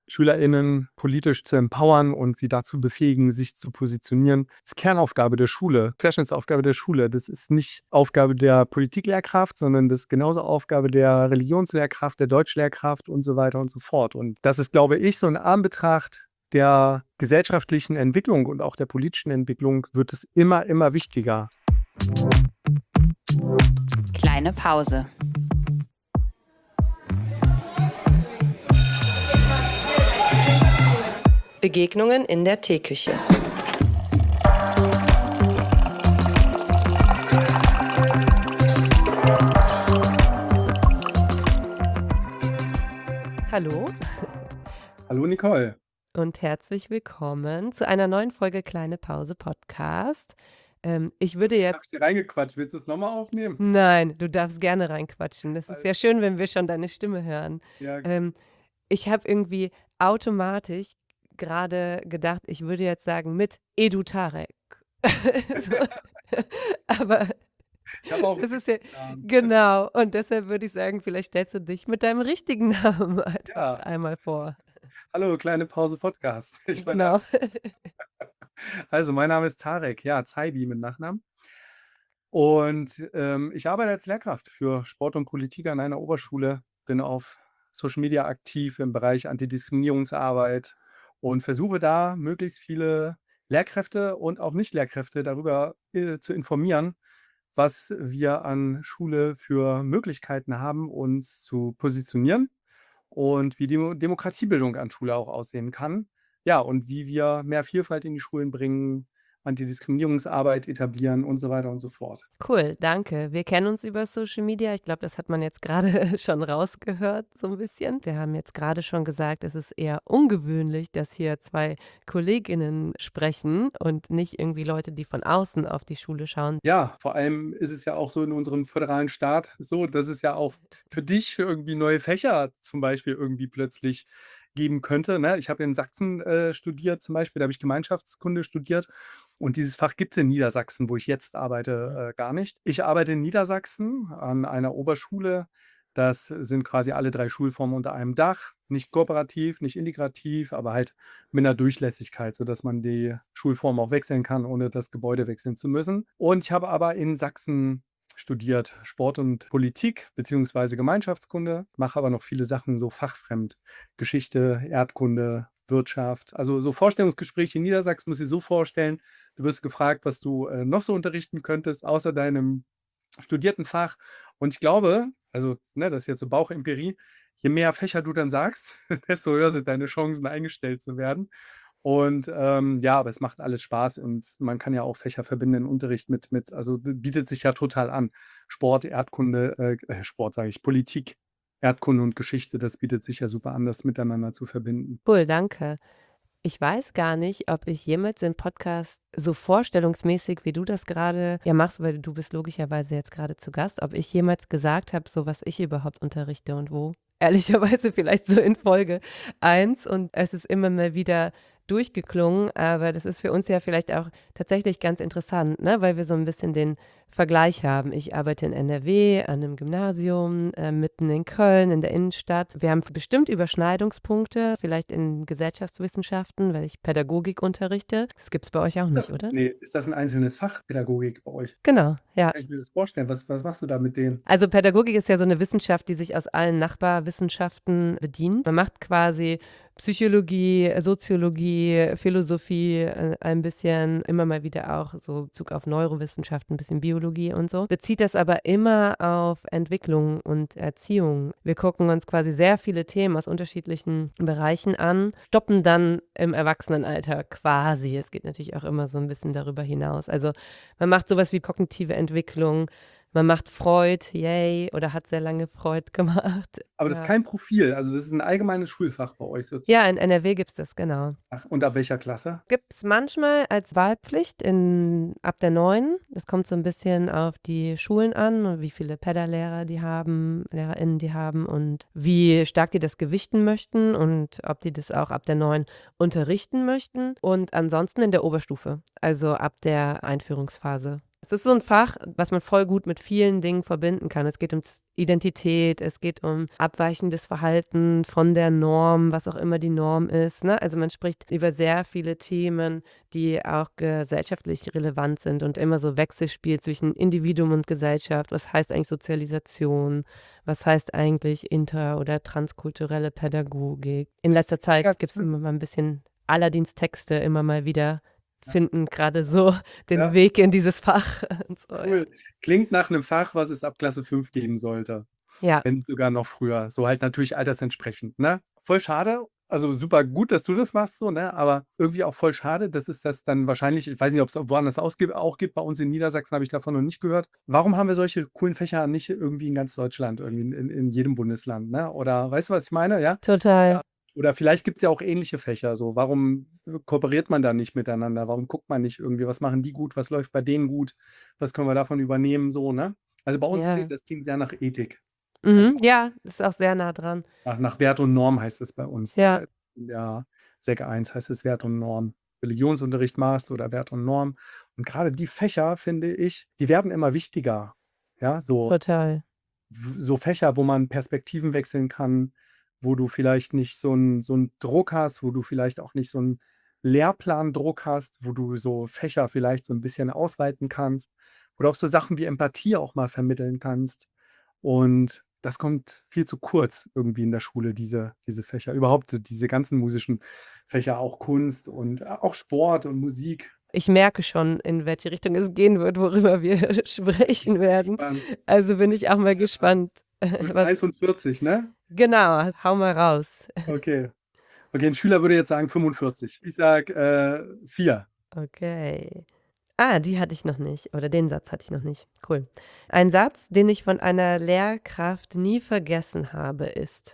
SchülerInnen politisch zu empowern und sie dazu befähigen, sich zu positionieren. Das ist Kernaufgabe der Schule, Querschnittsaufgabe der Schule. Das ist nicht Aufgabe der Politiklehrkraft, sondern das ist genauso Aufgabe der Religionslehrkraft, der Deutschlehrkraft und so weiter und so fort. Und das ist, glaube ich, so in Anbetracht der gesellschaftlichen Entwicklung und auch der politischen Entwicklung wird es immer, immer wichtiger. Kleine Pause. Begegnungen in der Teeküche. Hallo Hallo Nicole. und herzlich willkommen zu einer neuen Folge Kleine Pause Podcast. Ich würde Habe jetzt ich dir reingequatscht? Willst du es nochmal aufnehmen? Nein, du darfst gerne reinquatschen. Das ist ja schön, wenn wir schon deine Stimme hören. Ja, Ähm, Ich habe irgendwie automatisch gerade gedacht, ich würde jetzt sagen mit Edu Tarek. So, aber ich habe auch einen das ist ja richtigen Namen. genau. Und deshalb würde ich sagen, vielleicht stellst du dich mit deinem richtigen Namen einfach Ja, einmal vor. hallo, kleine Pause Podcast. Genau. Mein Name ist Tarek, ja, Zeibi mit Nachnamen. Und ich arbeite als Lehrkraft für Sport und Politik an einer Oberschule, bin auf Social Media aktiv im Bereich Antidiskriminierungsarbeit und versuche da möglichst viele Lehrkräfte und auch Nicht-Lehrkräfte darüber zu informieren, was wir an Schule für Möglichkeiten haben, uns zu positionieren und wie Demokratiebildung an Schule auch aussehen kann. Ja, und wie wir mehr Vielfalt in die Schulen bringen, Antidiskriminierungsarbeit etablieren und so weiter und so fort. Cool, danke. Wir kennen uns über Social Media. Ich glaube, das hat man jetzt gerade schon rausgehört, so ein bisschen. Wir haben jetzt gerade schon gesagt, es ist eher ungewöhnlich, dass hier 2 KollegInnen sprechen und nicht irgendwie Leute, die von außen auf die Schule schauen. Ja, vor allem ist es ja auch so in unserem föderalen Staat so, dass es ja auch für dich für irgendwie neue Fächer zum Beispiel irgendwie plötzlich geben könnte, ne? Ich habe in Sachsen, studiert zum Beispiel, da habe ich Gemeinschaftskunde studiert und dieses Fach gibt's in Niedersachsen, wo ich jetzt arbeite, gar nicht. Ich arbeite in Niedersachsen an einer Oberschule. Das sind quasi alle 3 Schulformen unter einem Dach. Nicht kooperativ, nicht integrativ, aber halt mit einer Durchlässigkeit, sodass man die Schulform auch wechseln kann, ohne das Gebäude wechseln zu müssen. Und ich habe aber in Sachsen studiert Sport und Politik beziehungsweise Gemeinschaftskunde, mache aber noch viele Sachen so fachfremd. Geschichte, Erdkunde, Wirtschaft. Also so Vorstellungsgespräche in Niedersachsen muss ich so vorstellen, du wirst gefragt, was du noch so unterrichten könntest, außer deinem studierten Fach. Und ich glaube, also ne, das ist jetzt so Bauchempirie, je mehr Fächer du dann sagst, desto höher sind deine Chancen, eingestellt zu werden. Und ja, aber es macht alles Spaß und man kann ja auch Fächer verbinden, Unterricht also bietet sich ja total an. Sport, Erdkunde, Sport sage ich, Politik, Erdkunde und Geschichte, das bietet sich ja super an, das miteinander zu verbinden. Cool, danke. Ich weiß gar nicht, ob ich jemals im Podcast so vorstellungsmäßig, wie du das gerade ja machst, weil du bist logischerweise jetzt gerade zu Gast, ob ich jemals gesagt habe, so was ich überhaupt unterrichte und wo. Ehrlicherweise vielleicht so in Folge 1 und es ist immer mal wieder durchgeklungen, aber das ist für uns ja vielleicht auch tatsächlich ganz interessant, ne, weil wir so ein bisschen den Vergleich haben. Ich arbeite in NRW an einem Gymnasium, mitten in Köln in der Innenstadt. Wir haben bestimmt Überschneidungspunkte, vielleicht in Gesellschaftswissenschaften, weil ich Pädagogik unterrichte. Das gibt's bei euch auch nicht, oder? Ist das ein einzelnes Fach, Pädagogik bei euch? Genau, ja. Kann ich mir das vorstellen? Was machst du da mit denen? Also Pädagogik ist ja so eine Wissenschaft, die sich aus allen Nachbarwissenschaften bedient. Man macht quasi Psychologie, Soziologie, Philosophie, ein bisschen, immer mal wieder auch so Bezug auf Neurowissenschaften, ein bisschen Biologie und so. Bezieht das aber immer auf Entwicklung und Erziehung. Wir gucken uns quasi sehr viele Themen aus unterschiedlichen Bereichen an, stoppen dann im Erwachsenenalter quasi. Es geht natürlich auch immer so ein bisschen darüber hinaus. Also man macht sowas wie kognitive Entwicklung, man macht Freud, yay, oder hat sehr lange Freud gemacht. Aber das ist Ja. kein Profil, also das ist ein allgemeines Schulfach bei euch sozusagen. Ja, in NRW gibt's das, genau. Ach, und ab welcher Klasse? Gibt's manchmal als Wahlpflicht ab der 9. Das kommt so ein bisschen auf die Schulen an und wie viele Lehrer die haben, LehrerInnen die haben und wie stark die das gewichten möchten und ob die das auch ab der 9 unterrichten möchten und ansonsten in der Oberstufe, also ab der Einführungsphase. Es ist so ein Fach, was man voll gut mit vielen Dingen verbinden kann. Es geht um Identität, es geht um abweichendes Verhalten von der Norm, was auch immer die Norm ist, ne? Also, man spricht über sehr viele Themen, die auch gesellschaftlich relevant sind und immer so Wechselspiel zwischen Individuum und Gesellschaft. Was heißt eigentlich Sozialisation? Was heißt eigentlich inter oder transkulturelle Pädagogik? In letzter Ja, Zeit gibt's immer mal ein bisschen Aladdins-Texte immer mal wieder, finden gerade so den ja, Weg in dieses Fach und so, ja. cool. Klingt nach 'nem Fach, was es ab Klasse 5 geben sollte, Ja, wenn nicht sogar noch früher, so halt natürlich altersentsprechend, ne? Voll schade, also super gut, dass du das machst so, ne, aber irgendwie auch voll schade, dass es das dann wahrscheinlich, ich weiß nicht, ob's woanders auch gibt, bei uns in Niedersachsen habe ich davon noch nicht gehört. Warum haben wir solche coolen Fächer nicht irgendwie in ganz Deutschland, irgendwie in jedem Bundesland, ne? Oder weißt du, was ich meine, ja? total. Oder vielleicht gibt's ja auch ähnliche Fächer so. Warum kooperiert man da nicht miteinander? Warum guckt man nicht irgendwie, was machen die gut, was läuft bei denen gut, was können wir davon übernehmen, so, ne? Also, bei uns Ja. klingt sehr nach Ethik. Also, Mhm. Ja, ist auch sehr nah dran. nach Wert und Norm heißt es bei uns. Ja, Ja, Sek 1 heißt es Wert und Norm. Religionsunterricht machst oder Wert und Norm. Und grade die Fächer, finde ich, die werden immer wichtiger. Ja, total. so Fächer, wo man Perspektiven wechseln kann, wo du vielleicht nicht so 'n Druck hast, wo du vielleicht auch nicht so 'n Lehrplandruck hast, wo du so Fächer vielleicht so 'n bisschen ausweiten kannst, oder auch so Sachen wie Empathie auch mal vermitteln kannst. Und das kommt viel zu kurz irgendwie in der Schule, diese Fächer. Überhaupt so diese ganzen musischen Fächer, auch Kunst und auch Sport und Musik. Ich merke schon, in welche Richtung es gehen wird, worüber wir Ich sprechen bin werden. gespannt. Also, bin ich auch mal Ja. gespannt, Zwischen was 1 und 40, ne? genau, hau mal raus. Okay. Okay, 'n Schüler würde jetzt sagen 45. Ich sage, 4. Okay. Ah, die hatte ich noch nicht oder den Satz hatte ich noch nicht. Cool. Ein Satz, den ich von einer Lehrkraft nie vergessen habe, ist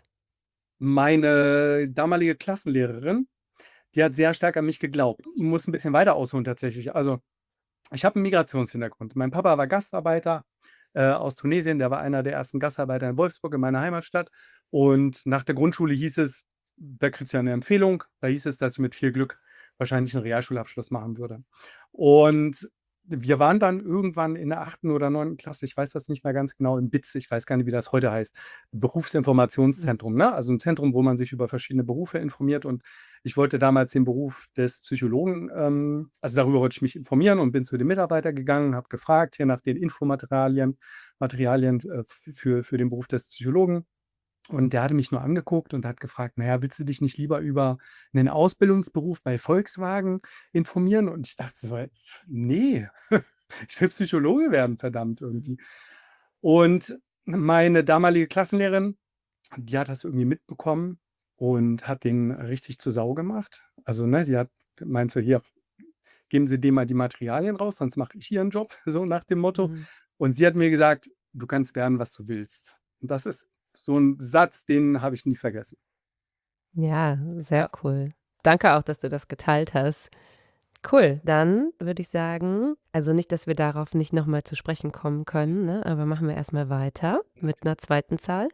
Meine damalige Klassenlehrerin, die hat sehr stark an mich geglaubt. Ich muss 'n bisschen weiter ausholen tatsächlich. Also, ich habe 'n Migrationshintergrund. Mein Papa war Gastarbeiter, aus Tunesien. Der war einer der ersten Gastarbeiter in Wolfsburg, in meiner Heimatstadt. Und nach der Grundschule hieß es, da kriegst du ja 'ne Empfehlung. Da hieß es, dass ich mit viel Glück wahrscheinlich 'n Realschulabschluss machen würde. Und wir waren dann irgendwann in der 8. oder 9. Klasse, ich weiß das nicht mehr ganz genau, im BIZ, ich weiß gar nicht, wie das heute heißt, mhm. Berufsinformationszentrum, ne? Also 'n Zentrum, wo man sich über verschiedene Berufe informiert. Und ich wollte damals den Beruf des Psychologen, also darüber wollte ich mich informieren und bin zu dem Mitarbeiter gegangen, habe gefragt hier nach den Materialien, für den Beruf des Psychologen. Und der hatte mich nur angeguckt und hat gefragt: „Na ja, willst du dich nicht lieber über 'nen Ausbildungsberuf bei Volkswagen informieren?“ Und ich dachte so: „Ne, ich will Psychologe werden, verdammt irgendwie.“ Und meine damalige Klassenlehrerin, die hat das irgendwie mitbekommen und hat den richtig zur Sau gemacht. Also, ne, die hat meinte: „Hier, geben Sie dem mal die Materialien raus, sonst mache ich Ihren Job“, so nach dem Motto. Mhm. Und sie hat mir gesagt: „Du kannst werden, was du willst.“ Und das ist so 'n Satz, den habe ich nie vergessen. Ja, sehr Ja. cool. Danke auch, dass du das geteilt hast. Cool, dann würde ich sagen also nicht, dass wir darauf nicht noch mal zu sprechen kommen können, ne, aber machen wir erst mal weiter mit 'ner zweiten Zahl.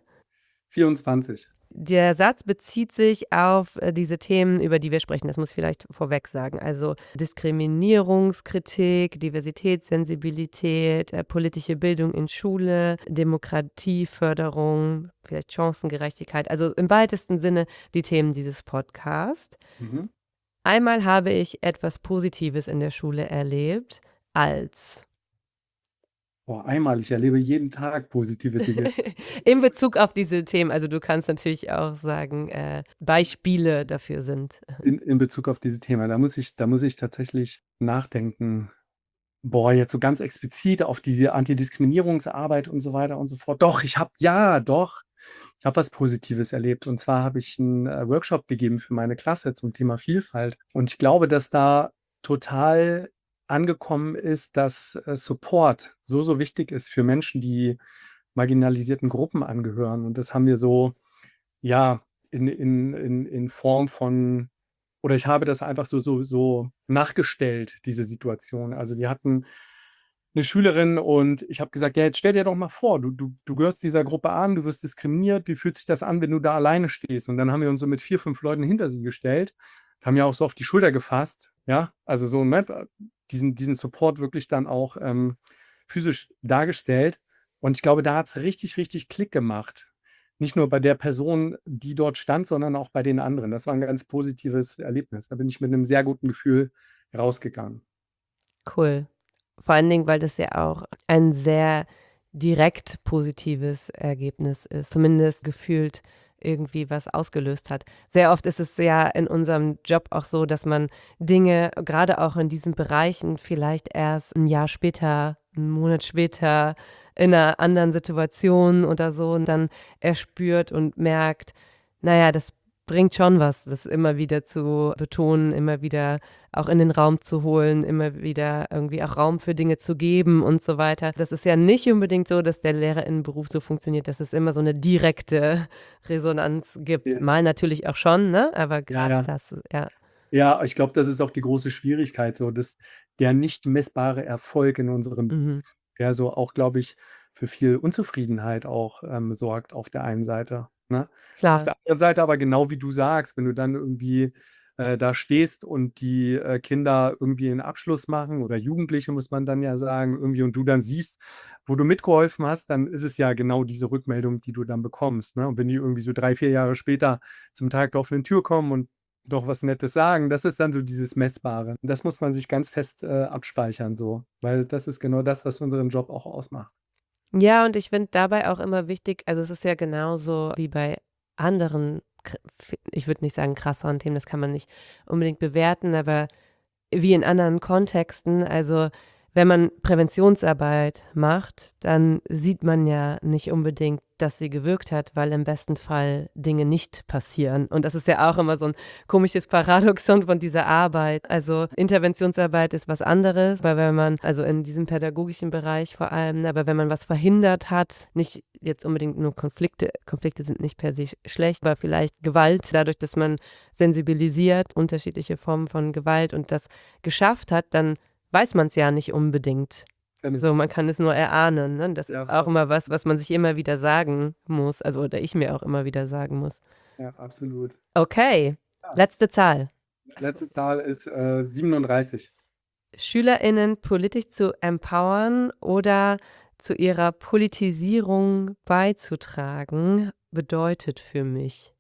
24. Der Satz bezieht sich auf, diese Themen, über die wir sprechen. Das muss ich vielleicht vorweg sagen. Also, Diskriminierungskritik, Diversitätssensibilität, politische Bildung in Schule, Demokratieförderung, vielleicht Chancengerechtigkeit, also im weitesten Sinne die Themen dieses Podcasts. Mhm. Einmal habe ich etwas Positives in der Schule erlebt als Boah, einmal, ich erlebe jeden Tag positive Dinge. in Bezug auf diese Themen. Also, du kannst natürlich auch sagen, Beispiele dafür sind. In Bezug auf dieses Thema, da muss ich tatsächlich nachdenken. Boah, jetzt so ganz explizit auf diese Antidiskriminierungsarbeit und so weiter und so fort. Doch, doch. Ich habe was Positives erlebt. Und zwar habe ich 'n, Workshop gegeben für meine Klasse zum Thema Vielfalt. Und ich glaube, dass da total angekommen ist, dass, Support so wichtig ist für Menschen, die marginalisierten Gruppen angehören. Und das haben wir so, ja, in Form von, oder ich habe das einfach so nachgestellt, diese Situation. Also, wir hatten 'ne Schülerin und ich habe gesagt: „Ja, jetzt stell dir doch mal vor, du gehörst dieser Gruppe an, du wirst diskriminiert. Wie fühlt sich das an, wenn du da alleine stehst?“ Und dann haben wir uns so mit 4, 5 Leuten hinter sie gestellt, haben ja auch so auf die Schulter gefasst, ja? Also, so, ne, diesen Support wirklich dann auch, physisch dargestellt. Und ich glaube, da hat's richtig, richtig Klick gemacht. Nicht nur bei der Person, die dort stand, sondern auch bei den anderen. Das war 'n ganz positives Erlebnis. Da bin ich mit 'nem sehr guten Gefühl rausgegangen. Cool. Vor allen Dingen, weil das ja auch ein sehr direkt positives Ergebnis ist, zumindest gefühlt irgendwie was ausgelöst hat. Sehr oft ist es ja in unserem Job auch so, dass man Dinge, gerade auch in diesen Bereichen, vielleicht erst ein Jahr später, 'n Monat später in 'ner anderen Situation oder so und dann erspürt und merkt, na ja, das bringt schon was, das immer wieder zu betonen, immer wieder auch in den Raum zu holen, immer wieder irgendwie auch Raum für Dinge zu geben und so weiter. Das ist ja nicht unbedingt so, dass der Lehrerinnenberuf so funktioniert, dass es immer so 'ne direkte Resonanz gibt. Ja. Mal natürlich auch schon, ne, aber Ja, grade ja. das, ja. Ja, ich glaube, das ist auch die große Schwierigkeit so, dass der nicht messbare Erfolg in unserem Mhm. Beruf, der so auch, glaube ich, für viel Unzufriedenheit auch, sorgt auf der einen Seite, ne? Auf Klar. der anderen Seite aber genau wie du sagst, wenn du dann irgendwie, da stehst und die, Kinder irgendwie 'n Abschluss machen oder Jugendliche, muss man dann ja sagen, irgendwie und du dann siehst, wo du mitgeholfen hast, dann ist es ja genau diese Rückmeldung, die du dann bekommst, ne? Und wenn die irgendwie so 3, 4 Jahre später zum Tag der offenen Tür kommen und doch was Nettes sagen. Das ist dann so dieses Messbare. Und das muss man sich ganz fest, abspeichern so, weil das ist genau das, was unseren Job auch ausmacht. Ja, und ich finde dabei auch immer wichtig, also, es ist ja genauso wie bei anderen ich würde nicht sagen krasseren Themen, das kann man nicht unbedingt bewerten, aber wie in anderen Kontexten, also, wenn man Präventionsarbeit macht, dann sieht man ja nicht unbedingt, dass sie gewirkt hat, weil im besten Fall Dinge nicht passieren. Und das ist ja auch immer so 'n komisches Paradoxon von dieser Arbeit. Also, Interventionsarbeit ist was anderes, weil wenn man also, in diesem pädagogischen Bereich vor allem, aber wenn man was verhindert hat, nicht jetzt unbedingt nur Konflikte sind nicht per se schlecht, aber vielleicht Gewalt, dadurch, dass man sensibilisiert, unterschiedliche Formen von Gewalt und das geschafft hat, dann weiß man's ja nicht unbedingt. So, man kann es nur erahnen, ne? Das Ja, ist auch voll. immer was, was man sich immer wieder sagen muss, also oder ich mir auch immer wieder sagen muss. Ja, absolut. Okay, Ja. letzte Zahl. Letzte Zahl ist, 37. SchülerInnen politisch zu empowern oder zu ihrer Politisierung beizutragen, bedeutet für mich.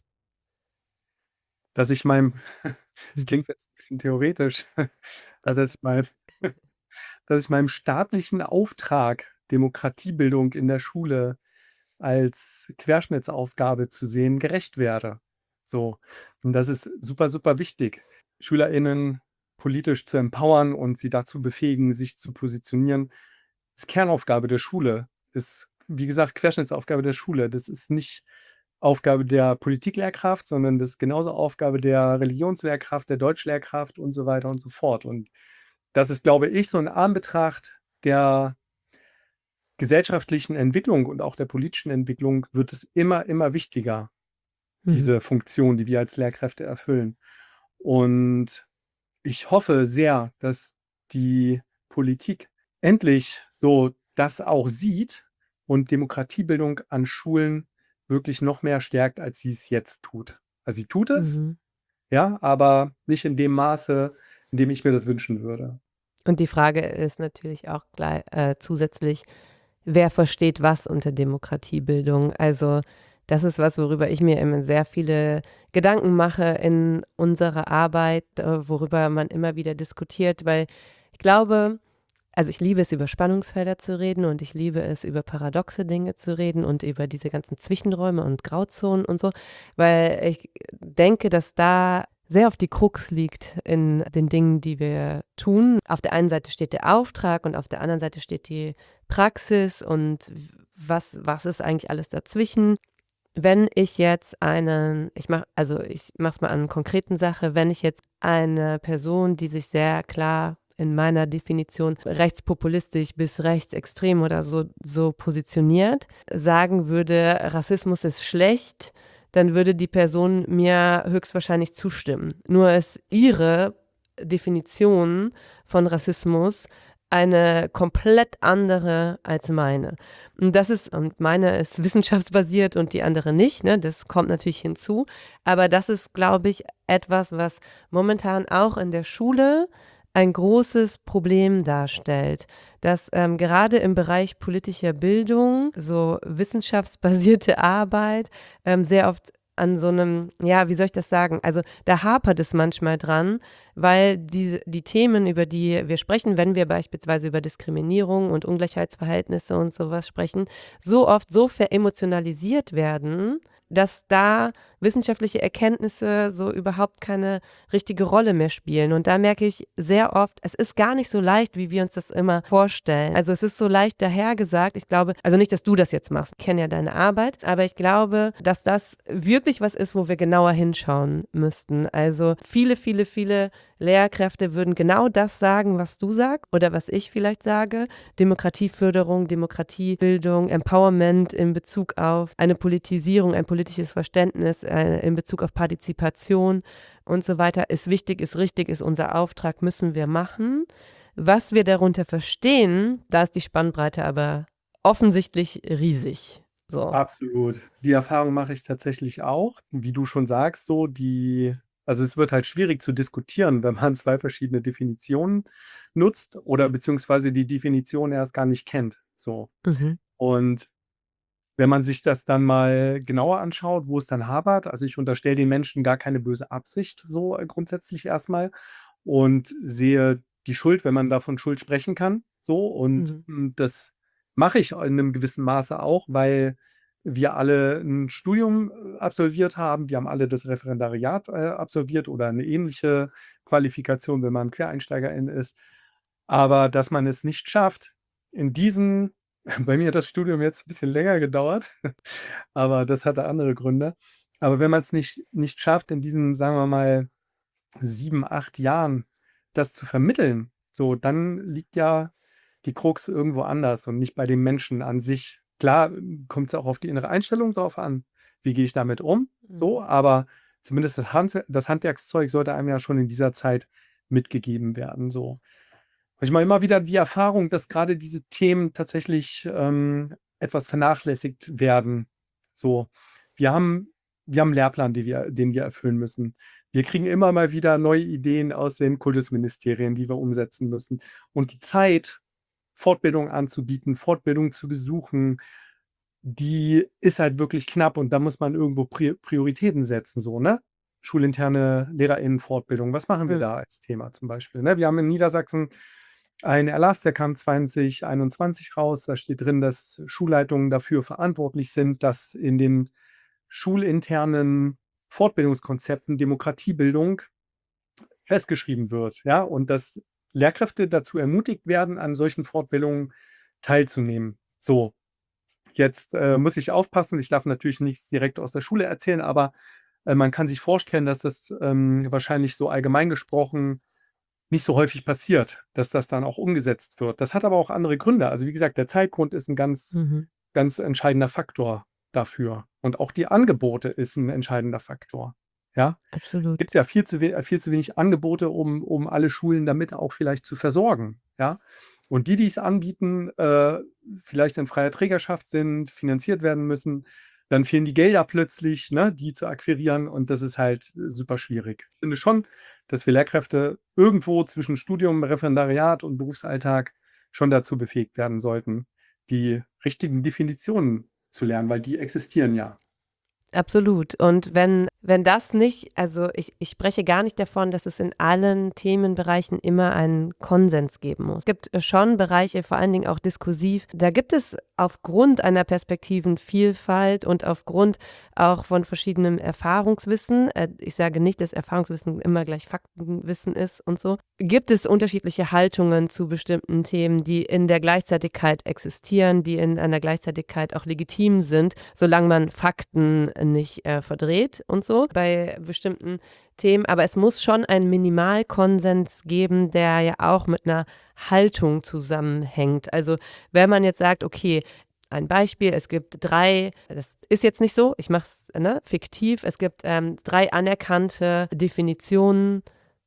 Dass ich meinem das klingt jetzt 'n bisschen theoretisch, also, dass ich meinem staatlichen Auftrag, Demokratiebildung in der Schule als Querschnittsaufgabe zu sehen, gerecht werde. So. Und das ist super, super wichtig, SchülerInnen politisch zu empowern und sie dazu befähigen, sich zu positionieren. Ist Kernaufgabe der Schule. Ist, wie gesagt, Querschnittsaufgabe der Schule. Das ist nicht Aufgabe der Politiklehrkraft, sondern das ist genauso Aufgabe der Religionslehrkraft, der Deutschlehrkraft und so weiter und so fort. Und das ist, glaube ich, so in Anbetracht der gesellschaftlichen Entwicklung und auch der politischen Entwicklung wird es immer, immer wichtiger, Mhm. diese Funktion, die wir als Lehrkräfte erfüllen. Und ich hoffe sehr, dass die Politik endlich so das auch sieht und Demokratiebildung an Schulen wirklich noch mehr stärkt, als sie es jetzt tut. Also, sie tut es, Mhm. ja, aber nicht in dem Maße, in dem ich mir das wünschen würde. Und die Frage ist natürlich auch zusätzlich, wer versteht was unter Demokratiebildung? Also, das ist was, worüber ich mir immer sehr viele Gedanken mache in unserer Arbeit, worüber man immer wieder diskutiert, weil ich glaube, also, ich liebe es, über Spannungsfelder zu reden und ich liebe es, über paradoxe Dinge zu reden und über diese ganzen Zwischenräume und Grauzonen und so, weil ich denke, dass da sehr oft die Krux liegt in den Dingen, die wir tun. Auf der einen Seite steht der Auftrag und auf der anderen Seite steht die Praxis und was ist eigentlich alles dazwischen? Wenn ich jetzt ich mache es mal an 'ner konkreten Sache, wenn ich jetzt eine Person, die sich sehr klar in meiner Definition rechtspopulistisch bis rechtsextrem oder so positioniert, sagen würde: „Rassismus ist schlecht“, dann würde die Person mir höchstwahrscheinlich zustimmen. Nur ist ihre Definition von Rassismus eine komplett andere als meine. Und meine ist wissenschaftsbasiert und die andere nicht, ne? Das kommt natürlich hinzu. Aber das ist, glaube ich, etwas, was momentan auch in der Schule ein großes Problem darstellt, dass gerade im Bereich politischer Bildung, so wissenschaftsbasierte Arbeit, sehr oft an so einem, ja, wie soll ich das sagen? Also da hapert es manchmal dran, weil die Themen, über die wir sprechen, wenn wir beispielsweise über Diskriminierung und Ungleichheitsverhältnisse und sowas sprechen, so oft so veremotionalisiert werden, dass da wissenschaftliche Erkenntnisse so überhaupt keine richtige Rolle mehr spielen. Und da merke ich sehr oft, es ist gar nicht so leicht, wie wir uns das immer vorstellen. Also es ist so leicht dahergesagt. Ich glaube, also nicht, dass du das jetzt machst, ich kenne ja deine Arbeit, aber ich glaube, dass das wirklich was ist, wo wir genauer hinschauen müssten. Also viele Lehrkräfte würden genau das sagen, was du sagst oder was ich vielleicht sage. Demokratieförderung, Demokratiebildung, Empowerment in Bezug auf eine Politisierung, ein politisches Verständnis, in Bezug auf Partizipation und so weiter, ist wichtig, ist richtig, ist unser Auftrag, müssen wir machen. Was wir darunter verstehen, da ist die Spannbreite aber offensichtlich riesig. So. Absolut. Die Erfahrung mache ich tatsächlich auch. Wie du schon sagst, also es wird halt schwierig zu diskutieren, wenn man 2 verschiedene Definitionen nutzt oder beziehungsweise die Definition erst gar nicht kennt, so. Mhm. Und wenn man sich das dann mal genauer anschaut, wo es dann hapert, also ich unterstelle den Menschen gar keine böse Absicht so, grundsätzlich erstmal und sehe die Schuld, wenn man da von Schuld sprechen kann, so. Und, Mhm. das mache ich in 'nem gewissen Maße auch, weil wir alle 'n Studium, absolviert haben. Wir haben alle das Referendariat, absolviert oder 'ne ähnliche Qualifikation, wenn man Quereinsteigerin ist. Aber dass man es nicht schafft, in diesen bei mir hat das Studium jetzt 'n bisschen länger gedauert, aber das hatte andere Gründe. Aber wenn man's nicht schafft, in diesen, sagen wir mal, 7, 8 Jahren das zu vermitteln, so, dann liegt ja die Krux irgendwo anders und nicht bei dem Menschen an sich. Klar, kommt es auch auf die innere Einstellung drauf an. Wie gehe ich damit um? So, Mhm. aber zumindest das Handwerkszeug sollte einem ja schon in dieser Zeit mitgegeben werden, so. Ich mache immer wieder die Erfahrung, dass gerade diese Themen tatsächlich, etwas vernachlässigt werden. So, wir haben wir haben 'n Lehrplan, den wir erfüllen müssen. Wir kriegen immer mal wieder neue Ideen aus den Kultusministerien, die wir umsetzen müssen. Und die Zeit, Fortbildung anzubieten, Fortbildung zu besuchen, die ist halt wirklich knapp und da muss man irgendwo Prioritäten setzen so, ne? Schulinterne LehrerInnenfortbildung. Was machen wir Mhm. da als Thema zum Beispiel, ne? Wir haben in Niedersachsen einen Erlass, der kam 2021 raus. Da steht drin, dass Schulleitungen dafür verantwortlich sind, dass in den schulinternen Fortbildungskonzepten Demokratiebildung festgeschrieben wird, ja, und dass Lehrkräfte dazu ermutigt werden, an solchen Fortbildungen teilzunehmen. So, jetzt, muss ich aufpassen, ich darf natürlich nichts direkt aus der Schule erzählen, aber, man kann sich vorstellen, dass das, wahrscheinlich so allgemein gesprochen nicht so häufig passiert, dass das dann auch umgesetzt wird. Das hat aber auch andere Gründe. Also, wie gesagt, der Zeitgrund ist 'n Mhm. ganz entscheidender Faktor dafür. Und auch die Angebote ist 'n entscheidender Faktor, ja? Gibt Absolut. ja viel zu wenig Angebote, um alle Schulen damit auch vielleicht zu versorgen, ja? Und die, die es anbieten, vielleicht in freier Trägerschaft sind, finanziert werden müssen, dann fehlen die Gelder plötzlich, ne, die zu akquirieren und das ist halt super schwierig. Ich finde schon, dass wir Lehrkräfte irgendwo zwischen Studium, Referendariat und Berufsalltag schon dazu befähigt werden sollten, die richtigen Definitionen zu lernen, weil die existieren ja. Absolut. Und wenn das nicht, also ich spreche gar nicht davon, dass es in allen Themenbereichen immer einen Konsens geben muss. Es gibt schon Bereiche, vor allen Dingen auch diskursiv, da gibt es aufgrund einer Perspektivenvielfalt und aufgrund auch von verschiedenem Erfahrungswissen, ich sage nicht, dass Erfahrungswissen immer gleich Faktenwissen ist und so, gibt es unterschiedliche Haltungen zu bestimmten Themen, die in der Gleichzeitigkeit existieren, die in einer Gleichzeitigkeit auch legitim sind, solange man Fakten nicht verdreht und so bei bestimmten Themen. Aber es muss schon einen Minimalkonsens geben, der ja auch mit einer Haltung zusammenhängt. Also wenn man jetzt sagt, okay, ein Beispiel, es gibt 3, das ist jetzt nicht so, ich mache es, ne, fiktiv, es gibt 3 anerkannte Definitionen